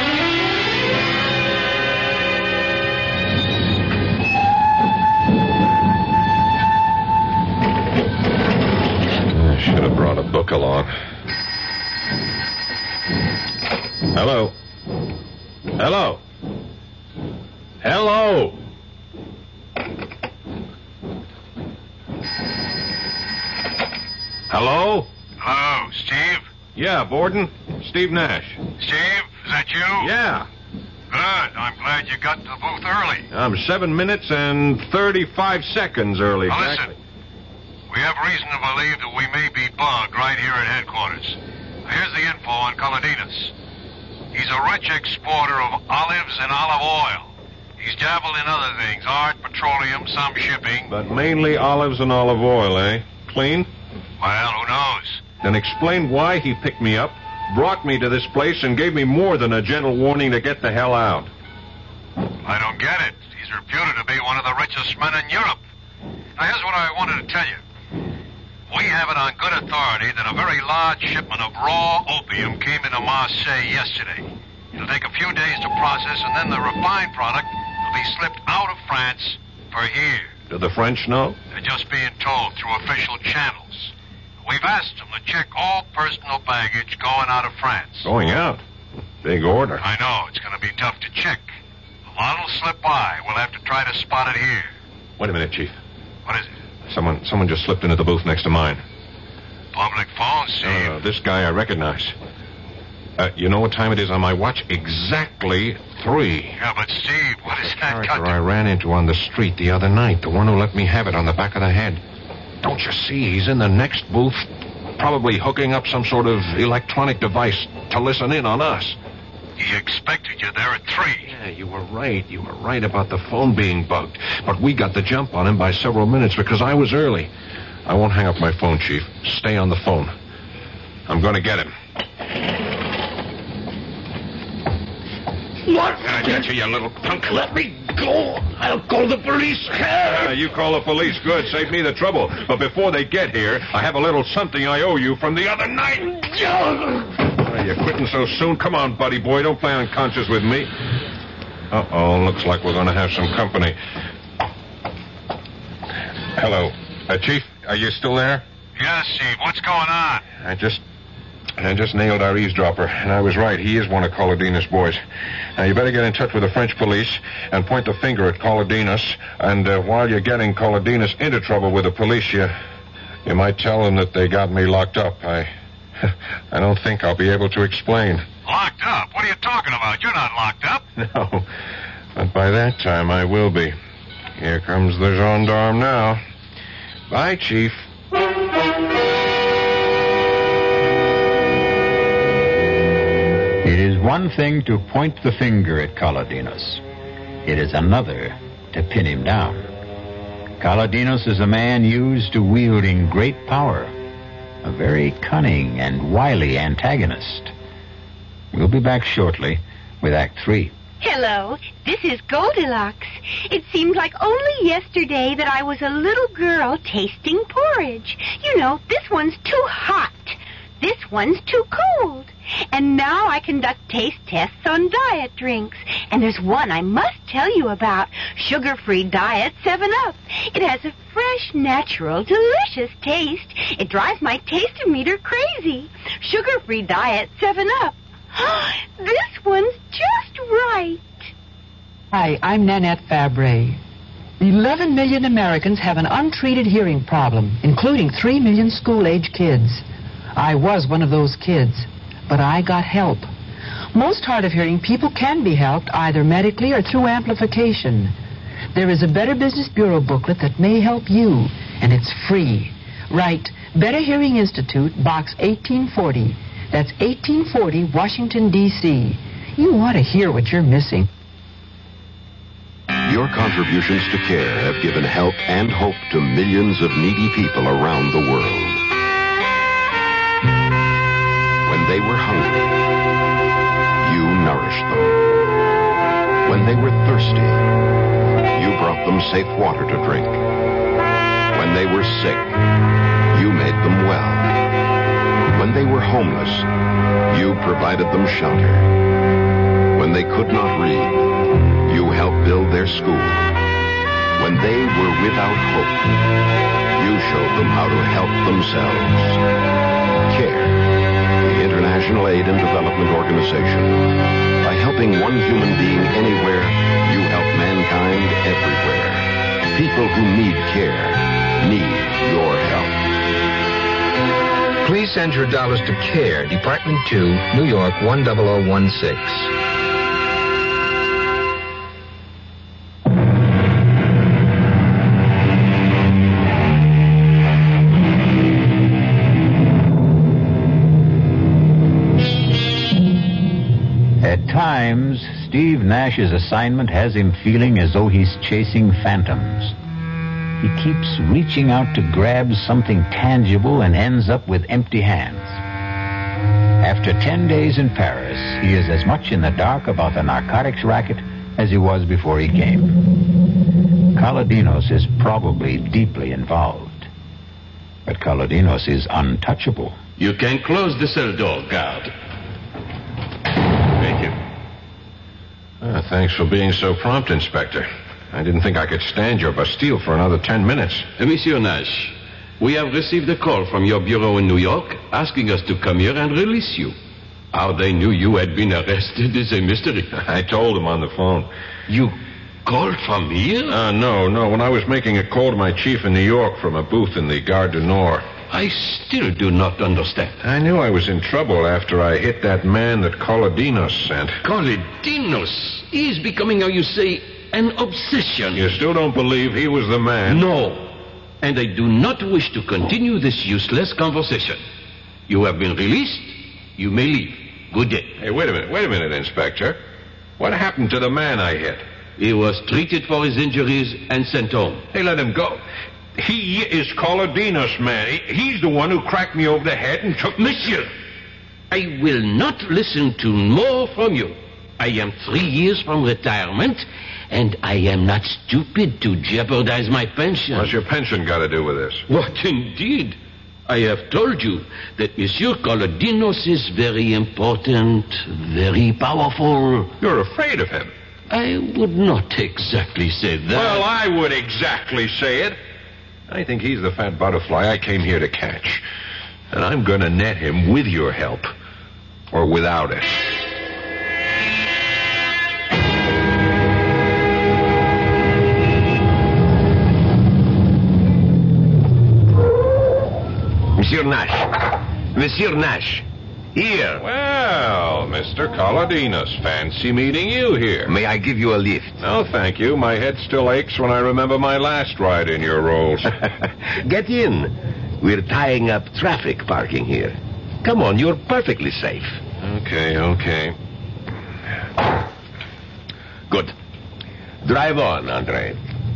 Speaker 10: I should have brought a book along. Hello. Hello. Hello. Hello?
Speaker 8: Hello, Steve?
Speaker 10: Yeah, Borden. Steve Nash.
Speaker 8: Steve, is that you?
Speaker 10: Yeah.
Speaker 8: Good. I'm glad you got to the booth early.
Speaker 10: I'm seven minutes and thirty-five seconds early.
Speaker 8: Now
Speaker 10: Exactly.
Speaker 8: listen. We have reason to believe that we may be bugged right here at headquarters. Now, here's the info on Colodinas. He's a rich exporter of olives and olive oil. He's dabbled in other things, art, petroleum, some shipping.
Speaker 10: But mainly olives and olive oil, eh? Clean?
Speaker 8: Well, who knows?
Speaker 10: Then explain why he picked me up, brought me to this place, and gave me more than a gentle warning to get the hell out.
Speaker 8: I don't get it. He's reputed to be one of the richest men in Europe. Now, here's what I wanted to tell you. We have it on good authority that a very large shipment of raw opium came into Marseille yesterday. It'll take a few days to process, and then the refined product will be slipped out of France for here.
Speaker 10: Do the French know?
Speaker 8: They're just being told through official channels. We've asked them to check all personal baggage going out of France.
Speaker 10: Going out? Big order.
Speaker 8: I know. It's going to be tough to check. A lot will slip by. We'll have to try to spot it here.
Speaker 10: Wait a minute, Chief.
Speaker 8: What is it?
Speaker 10: Someone someone just slipped into the booth next to mine.
Speaker 8: Public phone, Steve.
Speaker 10: Uh, this guy I recognize. Uh, you know what time it is on my watch? Exactly three.
Speaker 8: Yeah, but Steve, what is that got
Speaker 10: Character
Speaker 8: to...
Speaker 10: I ran into on the street the other night. The one who let me have it on the back of the head. Don't you see? He's in the next booth, probably hooking up some sort of electronic device to listen in on us.
Speaker 8: He expected you there at three.
Speaker 10: Yeah, you were right. You were right about the phone being bugged. But we got the jump on him by several minutes because I was early. I won't hang up my phone, Chief. Stay on the phone. I'm going to get him.
Speaker 18: What?
Speaker 10: I got you, you little punk.
Speaker 18: Let me go. I'll call the police.
Speaker 10: Yeah, you call the police. Good. Save me the trouble. But before they get here, I have a little something I owe you from the other night. Are you quitting so soon? Come on, buddy boy. Don't play unconscious with me. Uh-oh. Looks like we're going to have some company. Hello. Uh, Chief, are you still there?
Speaker 8: Yes, Steve. What's going on?
Speaker 10: I just I just nailed our eavesdropper, and I was right. He is one of Colodino's boys. Now, you better get in touch with the French police and point the finger at Colodinos. And uh, while you're getting Colodinos into trouble with the police, you, you might tell them that they got me locked up. I, I don't think I'll be able to explain.
Speaker 8: Locked up? What are you talking about? You're not locked up.
Speaker 10: No, but by that time I will be. Here comes the gendarme now. Bye, Chief.
Speaker 7: It is one thing to point the finger at Colodinos. It is another to pin him down. Colodinos is a man used to wielding great power, a very cunning and wily antagonist. We'll be back shortly with Act Three.
Speaker 3: Hello, this is Goldilocks. It seemed like only yesterday that I was a little girl tasting porridge. You know, this one's too hot. This one's too cold. And now I conduct taste tests on diet drinks. And there's one I must tell you about. Sugar-free Diet seven up. It has a fresh, natural, delicious taste. It drives my taste-o-meter crazy. Sugar-free Diet seven up. This one's just right.
Speaker 22: Hi, I'm Nanette Fabre. Eleven million Americans have an untreated hearing problem, including three million school-age kids. I was one of those kids, but I got help. Most hard-of-hearing people can be helped either medically or through amplification. There is a Better Business Bureau booklet that may help you, and it's free. Write Better Hearing Institute, Box eighteen forty. That's eighteen forty, Washington, D C You want to hear what you're missing.
Speaker 23: Your contributions to care have given help and hope to millions of needy people around the world. When they were hungry, you nourished them. When they were thirsty, you brought them safe water to drink. When they were sick, you made them well. When they were homeless, you provided them shelter. When they could not read, you helped build their school. When they were without hope, you showed them how to help themselves. CARE, the International Aid and Development Organization. By helping one human being anywhere, you help mankind everywhere. People who need care need your help.
Speaker 21: Please send your dollars to CARE, Department two, New York one zero zero one six.
Speaker 7: At times, Steve Nash's assignment has him feeling as though he's chasing phantoms. He keeps reaching out to grab something tangible and ends up with empty hands. After ten days in Paris, he is as much in the dark about the narcotics racket as he was before he came. Colodinos is probably deeply involved. But Colodinos is untouchable.
Speaker 14: You can close the cell door, guard. Thank you.
Speaker 10: Uh, thanks for being so prompt, Inspector. I didn't think I could stand your Bastille for another ten minutes.
Speaker 14: Uh, Monsieur Nash, we have received a call from your bureau in New York asking us to come here and release you. How they knew you had been arrested is a mystery.
Speaker 10: I told them on the phone.
Speaker 14: You called from here?
Speaker 10: Uh, no, no. When I was making a call to my chief in New York from a booth in the Gare du Nord.
Speaker 14: I still do not understand.
Speaker 10: I knew I was in trouble after I hit that man that Colodinos sent.
Speaker 14: Colodinos? He is becoming, how you say, an obsession.
Speaker 10: You still don't believe he was the man?
Speaker 14: No. And I do not wish to continue this useless conversation. You have been released. You may leave. Good day.
Speaker 10: Hey, wait a minute. Wait a minute, Inspector. What happened to the man I hit?
Speaker 14: He was treated for his injuries and sent home.
Speaker 10: Hey, let him go. He is Colodinos, man. He, he's the one who cracked me over the head and took...
Speaker 14: Monsieur, I will not listen to more from you. I am three years from retirement, and I am not stupid to jeopardize my pension.
Speaker 10: What's your pension got to do with this?
Speaker 14: What, indeed? I have told you that Monsieur Colodinos is very important, very powerful.
Speaker 10: You're afraid of him.
Speaker 14: I would not exactly say that.
Speaker 10: Well, I would exactly say it. I think he's the fat butterfly I came here to catch. And I'm going to net him with your help. Or without it.
Speaker 12: Monsieur Nash. Monsieur Nash. Here.
Speaker 10: Well, Mister Kaladinos, fancy meeting you here.
Speaker 12: May I give you a lift?
Speaker 10: No, thank you. My head still aches when I remember my last ride in your rolls.
Speaker 12: Get in. We're tying up traffic parking here. Come on, you're perfectly safe.
Speaker 10: Okay, okay.
Speaker 12: Good. Drive on, Andre.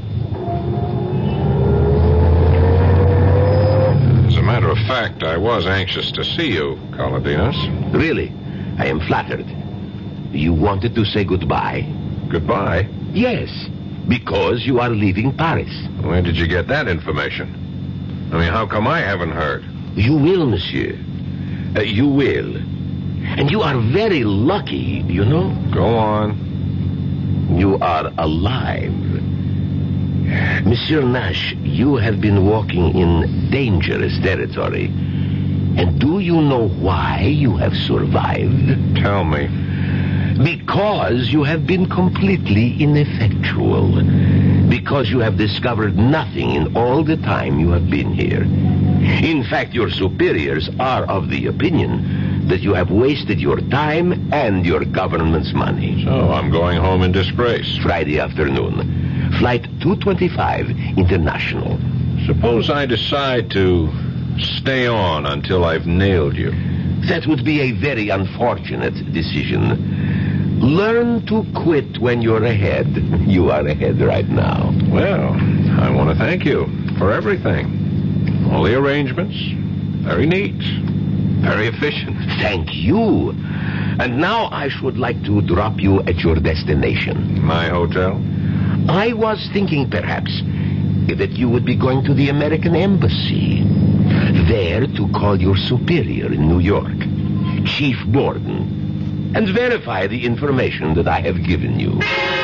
Speaker 10: As a matter of fact, I was anxious to see you, Kaladinos.
Speaker 12: Really? I am flattered. You wanted to say goodbye?
Speaker 10: Goodbye?
Speaker 12: Yes, because you are leaving Paris.
Speaker 10: Where did you get that information? I mean, how come I haven't heard?
Speaker 12: You will, monsieur. Uh, you will. And you are very lucky, you know?
Speaker 10: Go on.
Speaker 12: You are alive. Monsieur Nash, you have been walking in dangerous territory. And do you know why you have survived?
Speaker 10: Tell me.
Speaker 12: Because you have been completely ineffectual. Because you have discovered nothing in all the time you have been here. In fact, your superiors are of the opinion that you have wasted your time and your government's money.
Speaker 10: So I'm going home in disgrace.
Speaker 12: Friday afternoon. Flight two twenty-five International.
Speaker 10: Suppose I decide to stay on until I've nailed you.
Speaker 12: That would be a very unfortunate decision. Learn to quit when you're ahead. You are ahead right now.
Speaker 10: Well, I want to thank you for everything. All the arrangements. Very neat. Very efficient.
Speaker 12: Thank you. And now I should like to drop you at your destination.
Speaker 10: My hotel?
Speaker 12: I was thinking perhaps that you would be going to the American Embassy. There to call your superior in New York, Chief Borden, and verify the information that I have given you.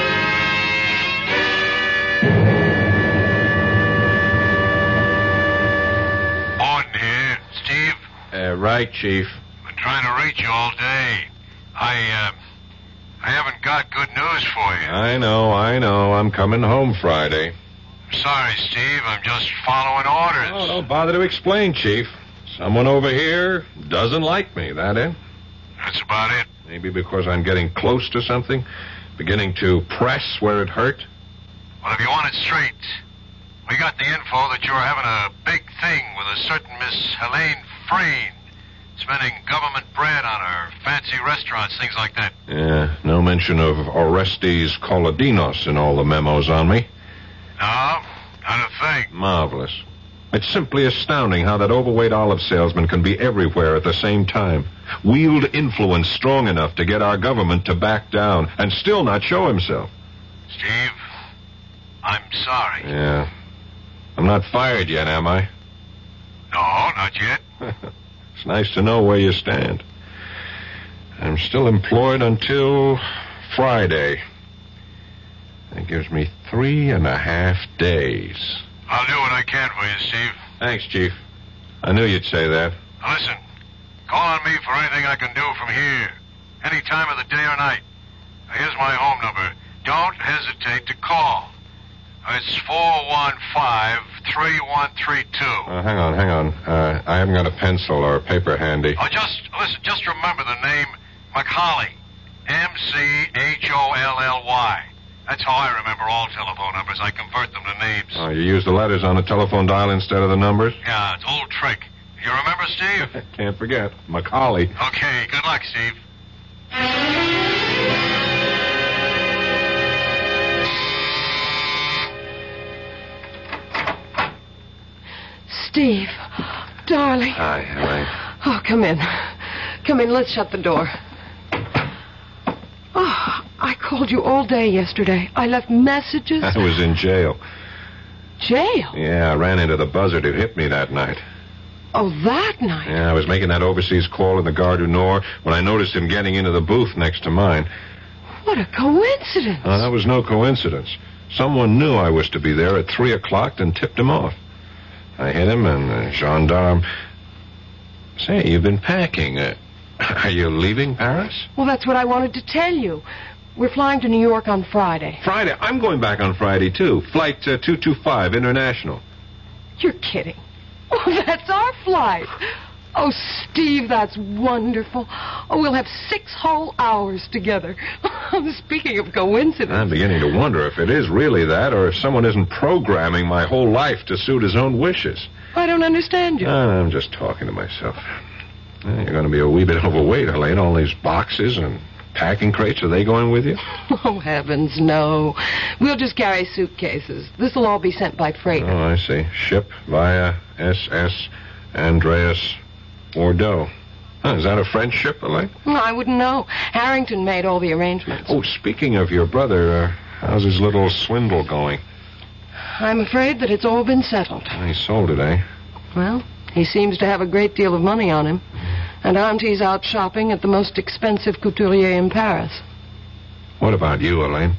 Speaker 8: Borden here. Steve?
Speaker 10: Uh, right, Chief.
Speaker 8: Been trying to reach you all day. I, uh, I haven't got good news for you.
Speaker 10: I know, I know. I'm coming home Friday.
Speaker 8: Sorry, Steve. I'm just following orders.
Speaker 10: Oh, don't bother to explain, Chief. Someone over here doesn't like me, that it?
Speaker 8: That's about it.
Speaker 10: Maybe because I'm getting close to something, beginning to press where it hurt?
Speaker 8: Well, if you want it straight, we got the info that you're having a big thing with a certain Miss Helene Frayne, spending government bread on her fancy restaurants, things like that.
Speaker 10: Yeah, no mention of Orestes Kaladinos in all the memos on me.
Speaker 8: No, not a thing.
Speaker 10: Marvelous. It's simply astounding how that overweight olive salesman can be everywhere at the same time. Wield influence strong enough to get our government to back down and still not show himself.
Speaker 8: Steve, I'm sorry.
Speaker 10: Yeah. I'm not fired yet, am I?
Speaker 8: No, not yet.
Speaker 10: It's nice to know where you stand. I'm still employed until Friday. That gives me three and a half days.
Speaker 8: I'll do what I can for you, Steve.
Speaker 10: Thanks, Chief. I knew you'd say that.
Speaker 8: Now listen, call on me for anything I can do from here. Any time of the day or night. Now, here's my home number. Don't hesitate to call. It's four one five, three one three two.
Speaker 10: Uh, hang on, hang on. Uh, I haven't got a pencil or a paper handy.
Speaker 8: Oh, just, listen, just remember the name McColly. M C H O L L Y. That's how I remember all telephone numbers. I convert them to names.
Speaker 10: Oh, you use the letters on the telephone dial instead of the numbers?
Speaker 8: Yeah, it's an old trick. You remember, Steve?
Speaker 10: Can't forget. Macaulay.
Speaker 8: Okay, good luck, Steve.
Speaker 13: Steve, darling.
Speaker 10: Hi, Helene.
Speaker 13: Oh, come in. Come in, let's shut the door. Oh, I called you all day yesterday. I left messages.
Speaker 10: I was in jail.
Speaker 13: Jail?
Speaker 10: Yeah, I ran into the buzzard who hit me that night.
Speaker 13: Oh, that night?
Speaker 10: Yeah, I was making that overseas call in the Gare du Nord when I noticed him getting into the booth next to mine.
Speaker 13: What a coincidence.
Speaker 10: Oh, that was no coincidence. Someone knew I was to be there at three o'clock and tipped him off. I hit him, and the gendarme... Say, you've been packing. Uh, are you leaving Paris?
Speaker 13: Well, that's what I wanted to tell you. We're flying to New York on Friday.
Speaker 10: Friday? I'm going back on Friday, too. Flight uh, two two five, international.
Speaker 13: You're kidding. Oh, that's our flight. Oh, Steve, that's wonderful. Oh, we'll have six whole hours together. Speaking of coincidence.
Speaker 10: I'm beginning to wonder if it is really that, or if someone isn't programming my whole life to suit his own wishes.
Speaker 13: I don't understand you.
Speaker 10: Uh, I'm just talking to myself. Uh, you're going to be a wee bit overweight, Helene. All these boxes and packing crates, are they going with you?
Speaker 13: Oh, heavens, no. We'll just carry suitcases. This'll all be sent by freighter.
Speaker 10: Oh, I see. Ship via S S Andreas Bordeaux. Huh, is that a French ship, Helene?
Speaker 13: I wouldn't know. Harrington made all the arrangements.
Speaker 10: Oh, speaking of your brother, uh, how's his little swindle going?
Speaker 13: I'm afraid that it's all been settled.
Speaker 10: He sold it, eh?
Speaker 13: Well, he seems to have a great deal of money on him. And Auntie's out shopping at the most expensive couturier in Paris.
Speaker 10: What about you, Elaine?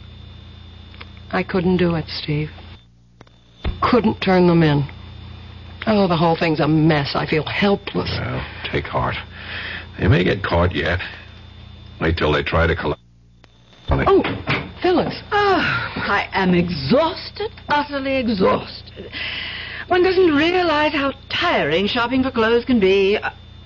Speaker 13: I couldn't do it, Steve. Couldn't turn them in. Oh, the whole thing's a mess. I feel helpless.
Speaker 10: Well, take heart. They may get caught yet. Wait till they try to collect money.
Speaker 13: Oh, Phyllis.
Speaker 17: Oh, I am exhausted, utterly exhausted. One doesn't realize how tiring shopping for clothes can be.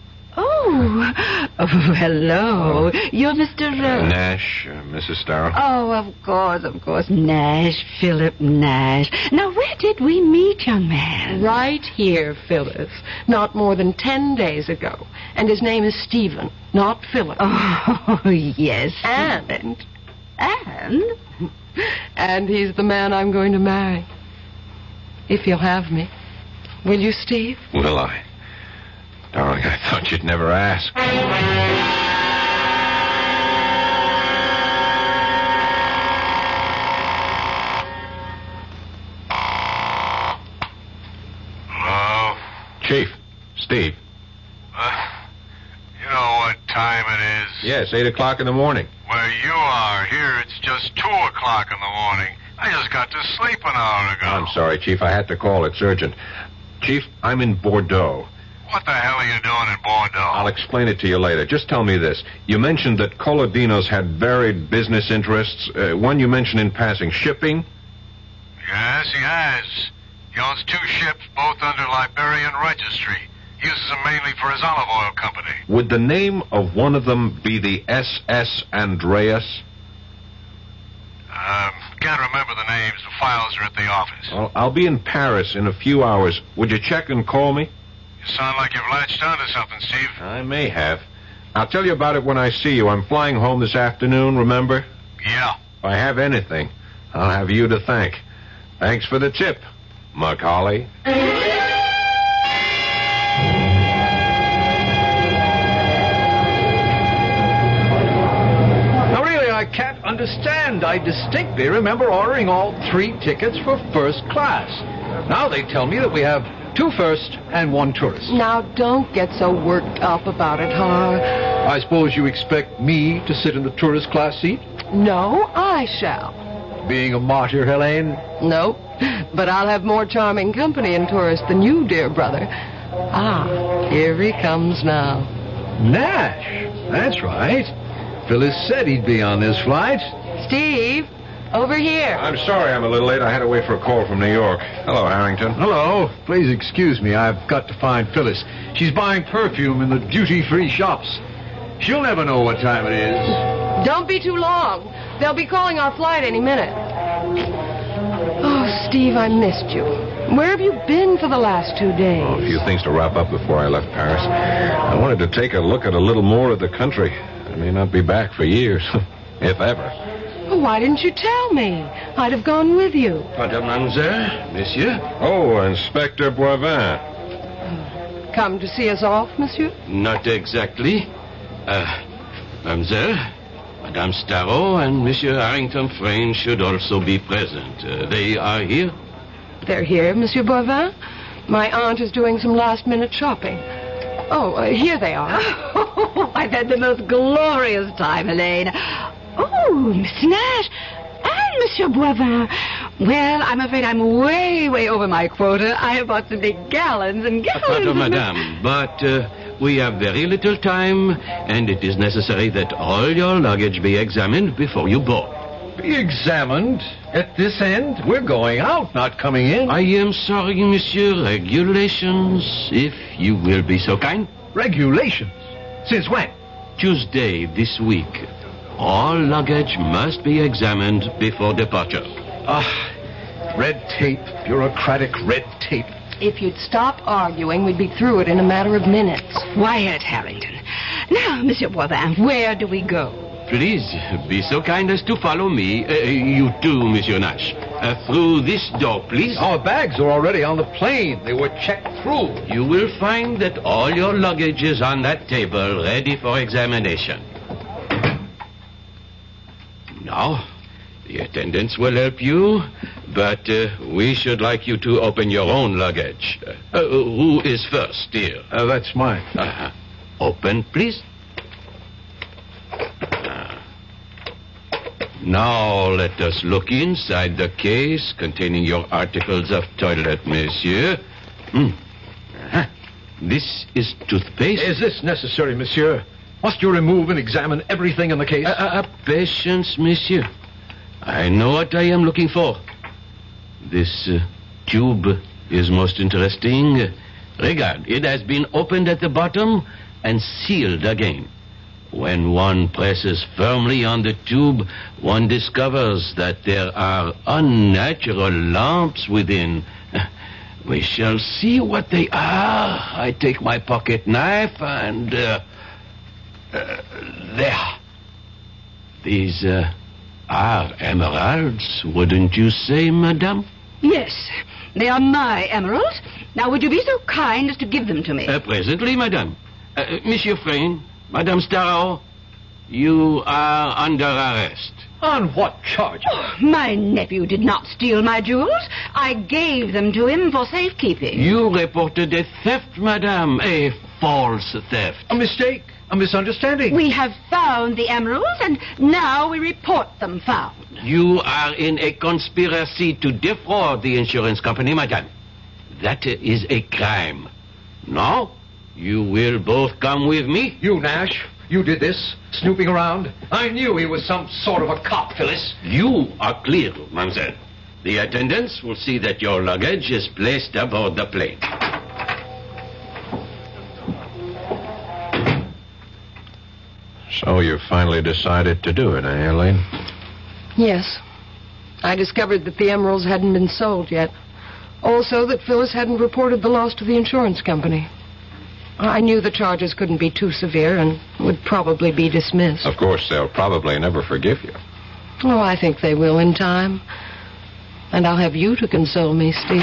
Speaker 17: Oh, oh hello. You're Mister Uh...
Speaker 10: Nash, uh, Missus Starrow.
Speaker 17: Oh, of course, of course. Nash, Philip Nash. Now, where did we meet, young man?
Speaker 13: Right here, Phyllis. Not more than ten days ago. And his name is Stephen, not Philip.
Speaker 17: Oh, yes.
Speaker 13: And...
Speaker 17: And?
Speaker 13: And he's the man I'm going to marry. If you'll have me. Will you, Steve?
Speaker 10: Will I? Darling, I thought you'd never ask.
Speaker 8: Hello?
Speaker 10: Chief, Steve.
Speaker 8: Uh, you know what time it is?
Speaker 10: Yes, eight o'clock in the morning.
Speaker 8: Where you are, here it's just two o'clock in the morning. I just got to sleep an hour ago.
Speaker 10: I'm sorry, Chief. I had to call. It's urgent. Chief, I'm in Bordeaux.
Speaker 8: What the hell are you doing in Bordeaux?
Speaker 10: I'll explain it to you later. Just tell me this. You mentioned that Colodinos had varied business interests. Uh, one you mentioned in passing, shipping?
Speaker 8: Yes, he has. He owns two ships, both under Liberian registry. He uses them mainly for his olive oil company.
Speaker 10: Would the name of one of them be the S S Andreas?
Speaker 8: Um, can't remember the names. The files are at the office.
Speaker 10: Well, I'll be in Paris in a few hours. Would you check and call me?
Speaker 8: You sound like you've latched onto something, Steve.
Speaker 10: I may have. I'll tell you about it when I see you. I'm flying home this afternoon, remember?
Speaker 8: Yeah.
Speaker 10: If I have anything, I'll have you to thank. Thanks for the tip, Macaulay.
Speaker 16: Now, really, I can't understand. I distinctly remember ordering all three tickets for first class. Now they tell me that we have two first and one tourist.
Speaker 13: Now, don't get so worked up about it, Har.
Speaker 16: I suppose you expect me to sit in the tourist class seat?
Speaker 13: No, I shall.
Speaker 16: Being a martyr, Helene?
Speaker 13: No, but I'll have more charming company in tourist than you, dear brother. Ah, here he comes now.
Speaker 16: Nash. That's right. Phyllis said he'd be on this flight.
Speaker 13: Steve, over here.
Speaker 10: I'm sorry I'm a little late. I had to wait for a call from New York. Hello, Harrington.
Speaker 16: Hello. Please excuse me. I've got to find Phyllis. She's buying perfume in the duty-free shops. She'll never know what time it is.
Speaker 13: Don't be too long. They'll be calling our flight any minute. Oh, Steve, I missed you. Where have you been for the last two days?
Speaker 10: Oh, a few things to wrap up before I left Paris. I wanted to take a look at a little more of the country. I may not be back for years, if ever.
Speaker 13: Well, why didn't you tell me? I'd have gone with you.
Speaker 14: Mademoiselle, monsieur?
Speaker 10: Oh, Inspector Boivin.
Speaker 13: Come to see us off, monsieur?
Speaker 14: Not exactly. Uh, mademoiselle, Madame Starrow and Monsieur Harrington Frayne should also be present. Uh, they are here?
Speaker 13: They're here, Monsieur Boivin. My aunt is doing some last-minute shopping. Oh, uh, here they are.
Speaker 17: Oh, I've had the most glorious time, Helene. Oh, Mister Nash and Monsieur Boivin. Well, I'm afraid I'm way, way over my quota. I have bought some big gallons and gallons.
Speaker 14: Pardon,
Speaker 17: of
Speaker 14: madame, but uh, we have very little time, and it is necessary that all your luggage be examined before you board.
Speaker 16: Be examined? At this end? We're going out, not coming in.
Speaker 14: I am sorry, monsieur. Regulations, if you will be so kind.
Speaker 16: Regulations? Since when?
Speaker 14: Tuesday this week. All luggage must be examined before departure.
Speaker 16: Ah, red tape, bureaucratic red tape.
Speaker 13: If you'd stop arguing, we'd be through it in a matter of minutes.
Speaker 17: Quiet, Harrington. Now, Monsieur Boivin, where do we go?
Speaker 14: Please, be so kind as to follow me. Uh, you too, Monsieur Nash. Uh, through this door, please.
Speaker 16: Our bags are already on the plane. They were checked through.
Speaker 14: You will find that all your luggage is on that table, ready for examination. Now, the attendants will help you, but uh, we should like you to open your own luggage. Uh, uh, who is first here?
Speaker 16: Uh, that's mine.
Speaker 14: Uh-huh. Open, please. Now let us look inside the case containing your articles of toilet, monsieur. Hmm. Uh-huh. This is toothpaste.
Speaker 16: Is this necessary, monsieur? Must you remove and examine everything in the case?
Speaker 14: Uh, uh, patience, monsieur. I know what I am looking for. This uh, tube is most interesting. Regard, it has been opened at the bottom and sealed again. When one presses firmly on the tube, one discovers that there are unnatural lumps within. We shall see what they are. I take my pocket knife and... Uh, uh, there. These uh, are emeralds, wouldn't you say, madame?
Speaker 17: Yes, they are my emeralds. Now, would you be so kind as to give them to me?
Speaker 14: Uh, presently, madame. Uh, Monsieur Frayne, Madame Starrow, you are under arrest.
Speaker 16: On what charge?
Speaker 17: Oh, my nephew did not steal my jewels. I gave them to him for safekeeping.
Speaker 14: You reported a theft, madame. A false theft.
Speaker 16: A mistake. A misunderstanding.
Speaker 17: We have found the emeralds, and now we report them found.
Speaker 14: You are in a conspiracy to defraud the insurance company, madame. That is a crime. Now, you will both come with me.
Speaker 16: You, Nash, you did this, snooping around. I knew he was some sort of a cop, Phyllis.
Speaker 14: You are clear, mademoiselle. The attendants will see that your luggage is placed aboard the plane.
Speaker 10: So you finally decided to do it, eh, Elaine?
Speaker 13: Yes. I discovered that the emeralds hadn't been sold yet. Also that Phyllis hadn't reported the loss to the insurance company. I knew the charges couldn't be too severe and would probably be dismissed.
Speaker 10: Of course, they'll probably never forgive you.
Speaker 13: Oh, I think they will in time. And I'll have you to console me, Steve.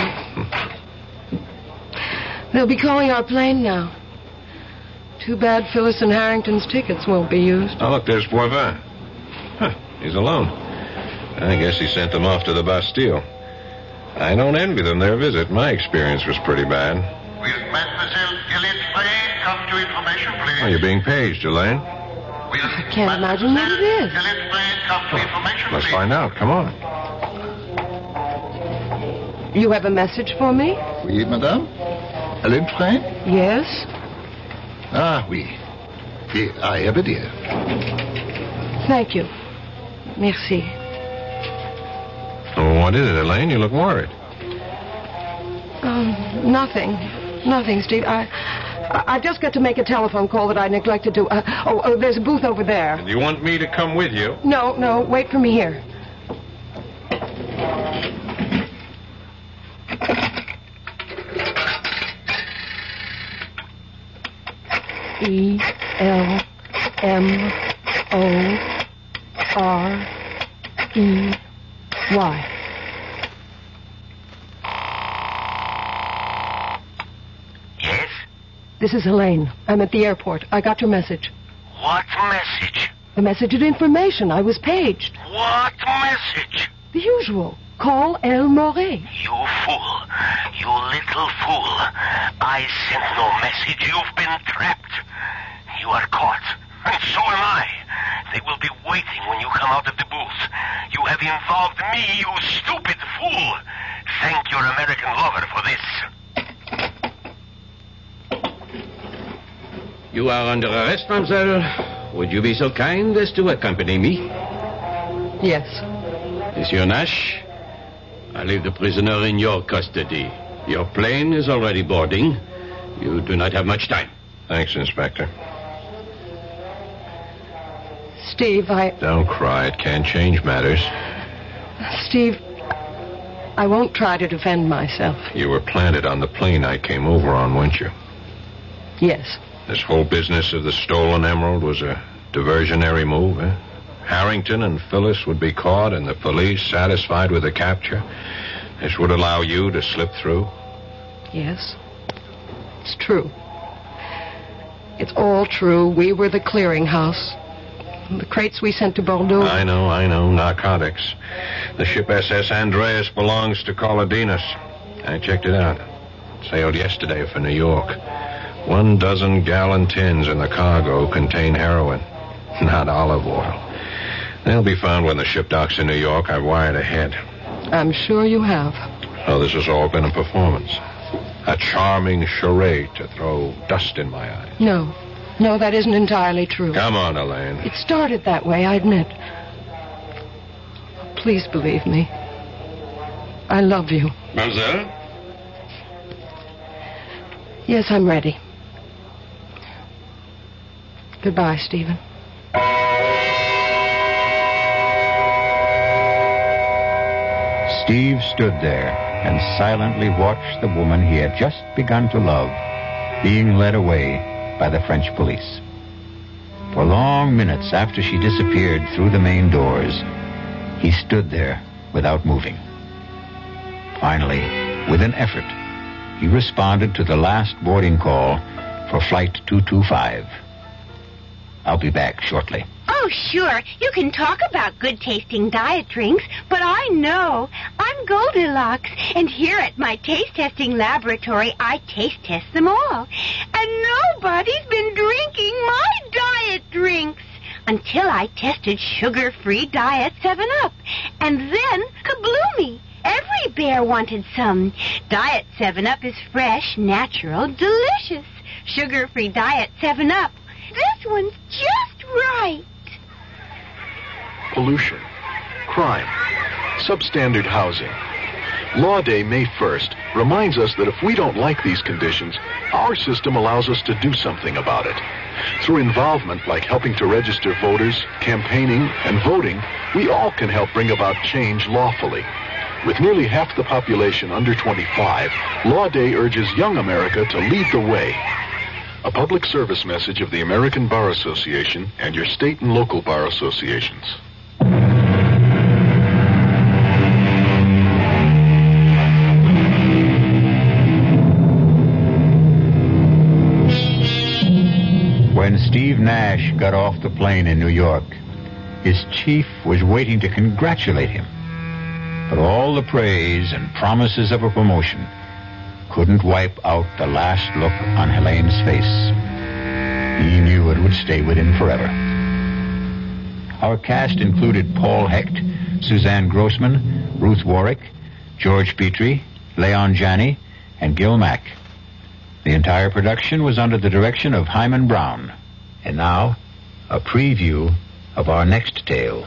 Speaker 13: They'll be calling our plane now. Too bad Phyllis and Harrington's tickets won't be used.
Speaker 10: Oh, look, there's Boivin. Huh, he's alone. I guess he sent them off to the Bastille. I don't envy them their visit. My experience was pretty bad.
Speaker 8: Will Mademoiselle Elaine Frayne come to information, please?
Speaker 10: Oh, you're being paged, Elaine.
Speaker 8: Will
Speaker 13: I can't imagine what it is.
Speaker 8: Elaine Frayne come to information,
Speaker 10: Let's
Speaker 8: please?
Speaker 10: find out. Come on.
Speaker 13: You have a message for me?
Speaker 4: Oui, madame. Elaine Frayne?
Speaker 13: Yes.
Speaker 4: Ah, oui. Here, I have it here.
Speaker 13: Thank you. Merci.
Speaker 10: Oh, what is it, Elaine? You look worried.
Speaker 13: Um, nothing. Nothing, Steve. I, I, I just got to make a telephone call that I neglected to. Uh, oh, oh, there's a booth over there.
Speaker 10: Do you want me to come with you?
Speaker 13: No, no, wait for me here. E L M O R E Y.
Speaker 8: Yes?
Speaker 13: This is Elaine. I'm at the airport. I got your message.
Speaker 8: What message?
Speaker 13: The message of information. I was paged.
Speaker 8: What message?
Speaker 13: The usual. Call El Moret.
Speaker 8: You fool. You little fool. I sent no message. You've been trapped. You are caught. And so am I. They will be waiting when you come out of the booth. You have involved me, you stupid fool. Thank your American lover for this.
Speaker 14: You are under arrest, mademoiselle. Would you be so kind as to accompany me?
Speaker 13: Yes.
Speaker 14: Monsieur Nash, I leave the prisoner in your custody. Your plane is already boarding. You do not have much time.
Speaker 10: Thanks, Inspector.
Speaker 13: Steve, I...
Speaker 10: Don't cry. It can't change matters.
Speaker 13: Steve, I won't try to defend myself.
Speaker 10: You were planted on the plane I came over on, weren't you?
Speaker 13: Yes.
Speaker 10: This whole business of the stolen emerald was a diversionary move, eh? Harrington and Phyllis would be caught and the police satisfied with the capture. This would allow you to slip through.
Speaker 13: Yes. It's true. It's all true. We were the clearinghouse. The crates we sent to Bordeaux.
Speaker 10: I know, I know. Narcotics. The ship S S Andreas belongs to Colodinas. I checked it out. Sailed yesterday for New York. One dozen gallon tins in the cargo contain heroin, not olive oil. They'll be found when the ship docks in New York. I've wired ahead.
Speaker 13: I'm sure you have.
Speaker 10: So this has all been a performance. A charming charade to throw dust in my eyes.
Speaker 13: No. No, that isn't entirely true.
Speaker 10: Come on, Elaine.
Speaker 13: It started that way, I admit. Please believe me. I love you.
Speaker 14: Mademoiselle?
Speaker 13: Yes, I'm ready. Goodbye, Stephen.
Speaker 7: Steve stood there and silently watched the woman he had just begun to love being led away by the French police. For long minutes after she disappeared through the main doors, he stood there without moving. Finally, with an effort, he responded to the last boarding call for Flight two two five. I'll be back shortly.
Speaker 3: Oh, sure. You can talk about good-tasting diet drinks, but I know. I'm Goldilocks, and here at my taste-testing laboratory, I taste-test them all. And nobody's been drinking my diet drinks until I tested sugar-free Diet seven up. And then, kabloomy! Every bear wanted some. Diet seven up is fresh, natural, delicious. Sugar-free Diet seven up. This one's just right.
Speaker 2: Pollution, crime, substandard housing. Law Day, May first, reminds us that if we don't like these conditions, our system allows us to do something about it. Through involvement like helping to register voters, campaigning, and voting, we all can help bring about change lawfully. With nearly half the population under twenty-five, Law Day urges young America to lead the way. A public service message of the American Bar Association and your state and local bar associations.
Speaker 7: When Steve Nash got off the plane in New York, his chief was waiting to congratulate him. But all the praise and promises of a promotion couldn't wipe out the last look on Helene's face. He knew it would stay with him forever. Our cast included Paul Hecht, Suzanne Grossman, Ruth Warwick, George Petrie, Leon Janney, and Gil Mack. The entire production was under the direction of Hyman Brown. And now, a preview of our next tale.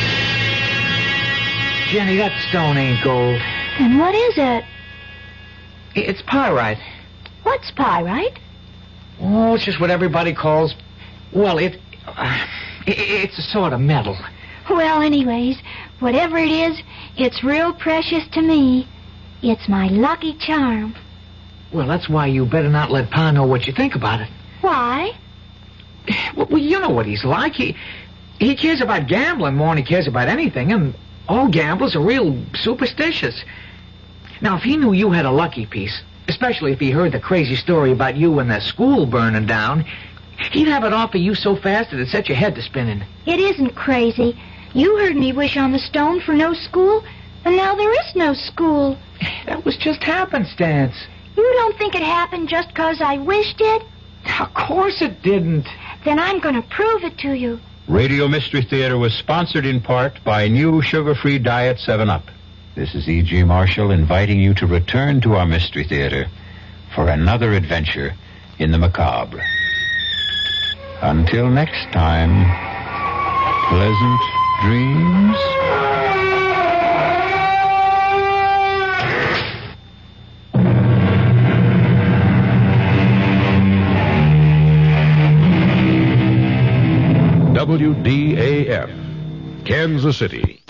Speaker 5: Jenny, that stone ain't gold.
Speaker 6: And what is it?
Speaker 5: It's pyrite.
Speaker 6: What's pyrite?
Speaker 5: Oh, it's just what everybody calls... Well, it, uh, it... It's a sort of metal.
Speaker 6: Well, anyways, whatever it is, it's real precious to me. It's my lucky charm.
Speaker 5: Well, that's why you better not let Pa know what you think about it.
Speaker 6: Why?
Speaker 5: Well, well, you know what he's like. He, he cares about gambling more than he cares about anything, and all gamblers are real superstitious. Now, if he knew you had a lucky piece, especially if he heard the crazy story about you and the school burning down, he'd have it offer you so fast that it'd set your head to spinning.
Speaker 6: It isn't crazy. You heard me wish on the stone for no school, and now there is no school.
Speaker 5: That was just happenstance.
Speaker 6: You don't think it happened just because I wished it?
Speaker 5: Of course it didn't.
Speaker 6: Then I'm going to prove it to you.
Speaker 7: Radio Mystery Theater was sponsored in part by new sugar-free Diet seven up. This is E G. Marshall inviting you to return to our Mystery Theater for another adventure in the macabre. Until next time, pleasant dreams.
Speaker 1: W D A F, Kansas City.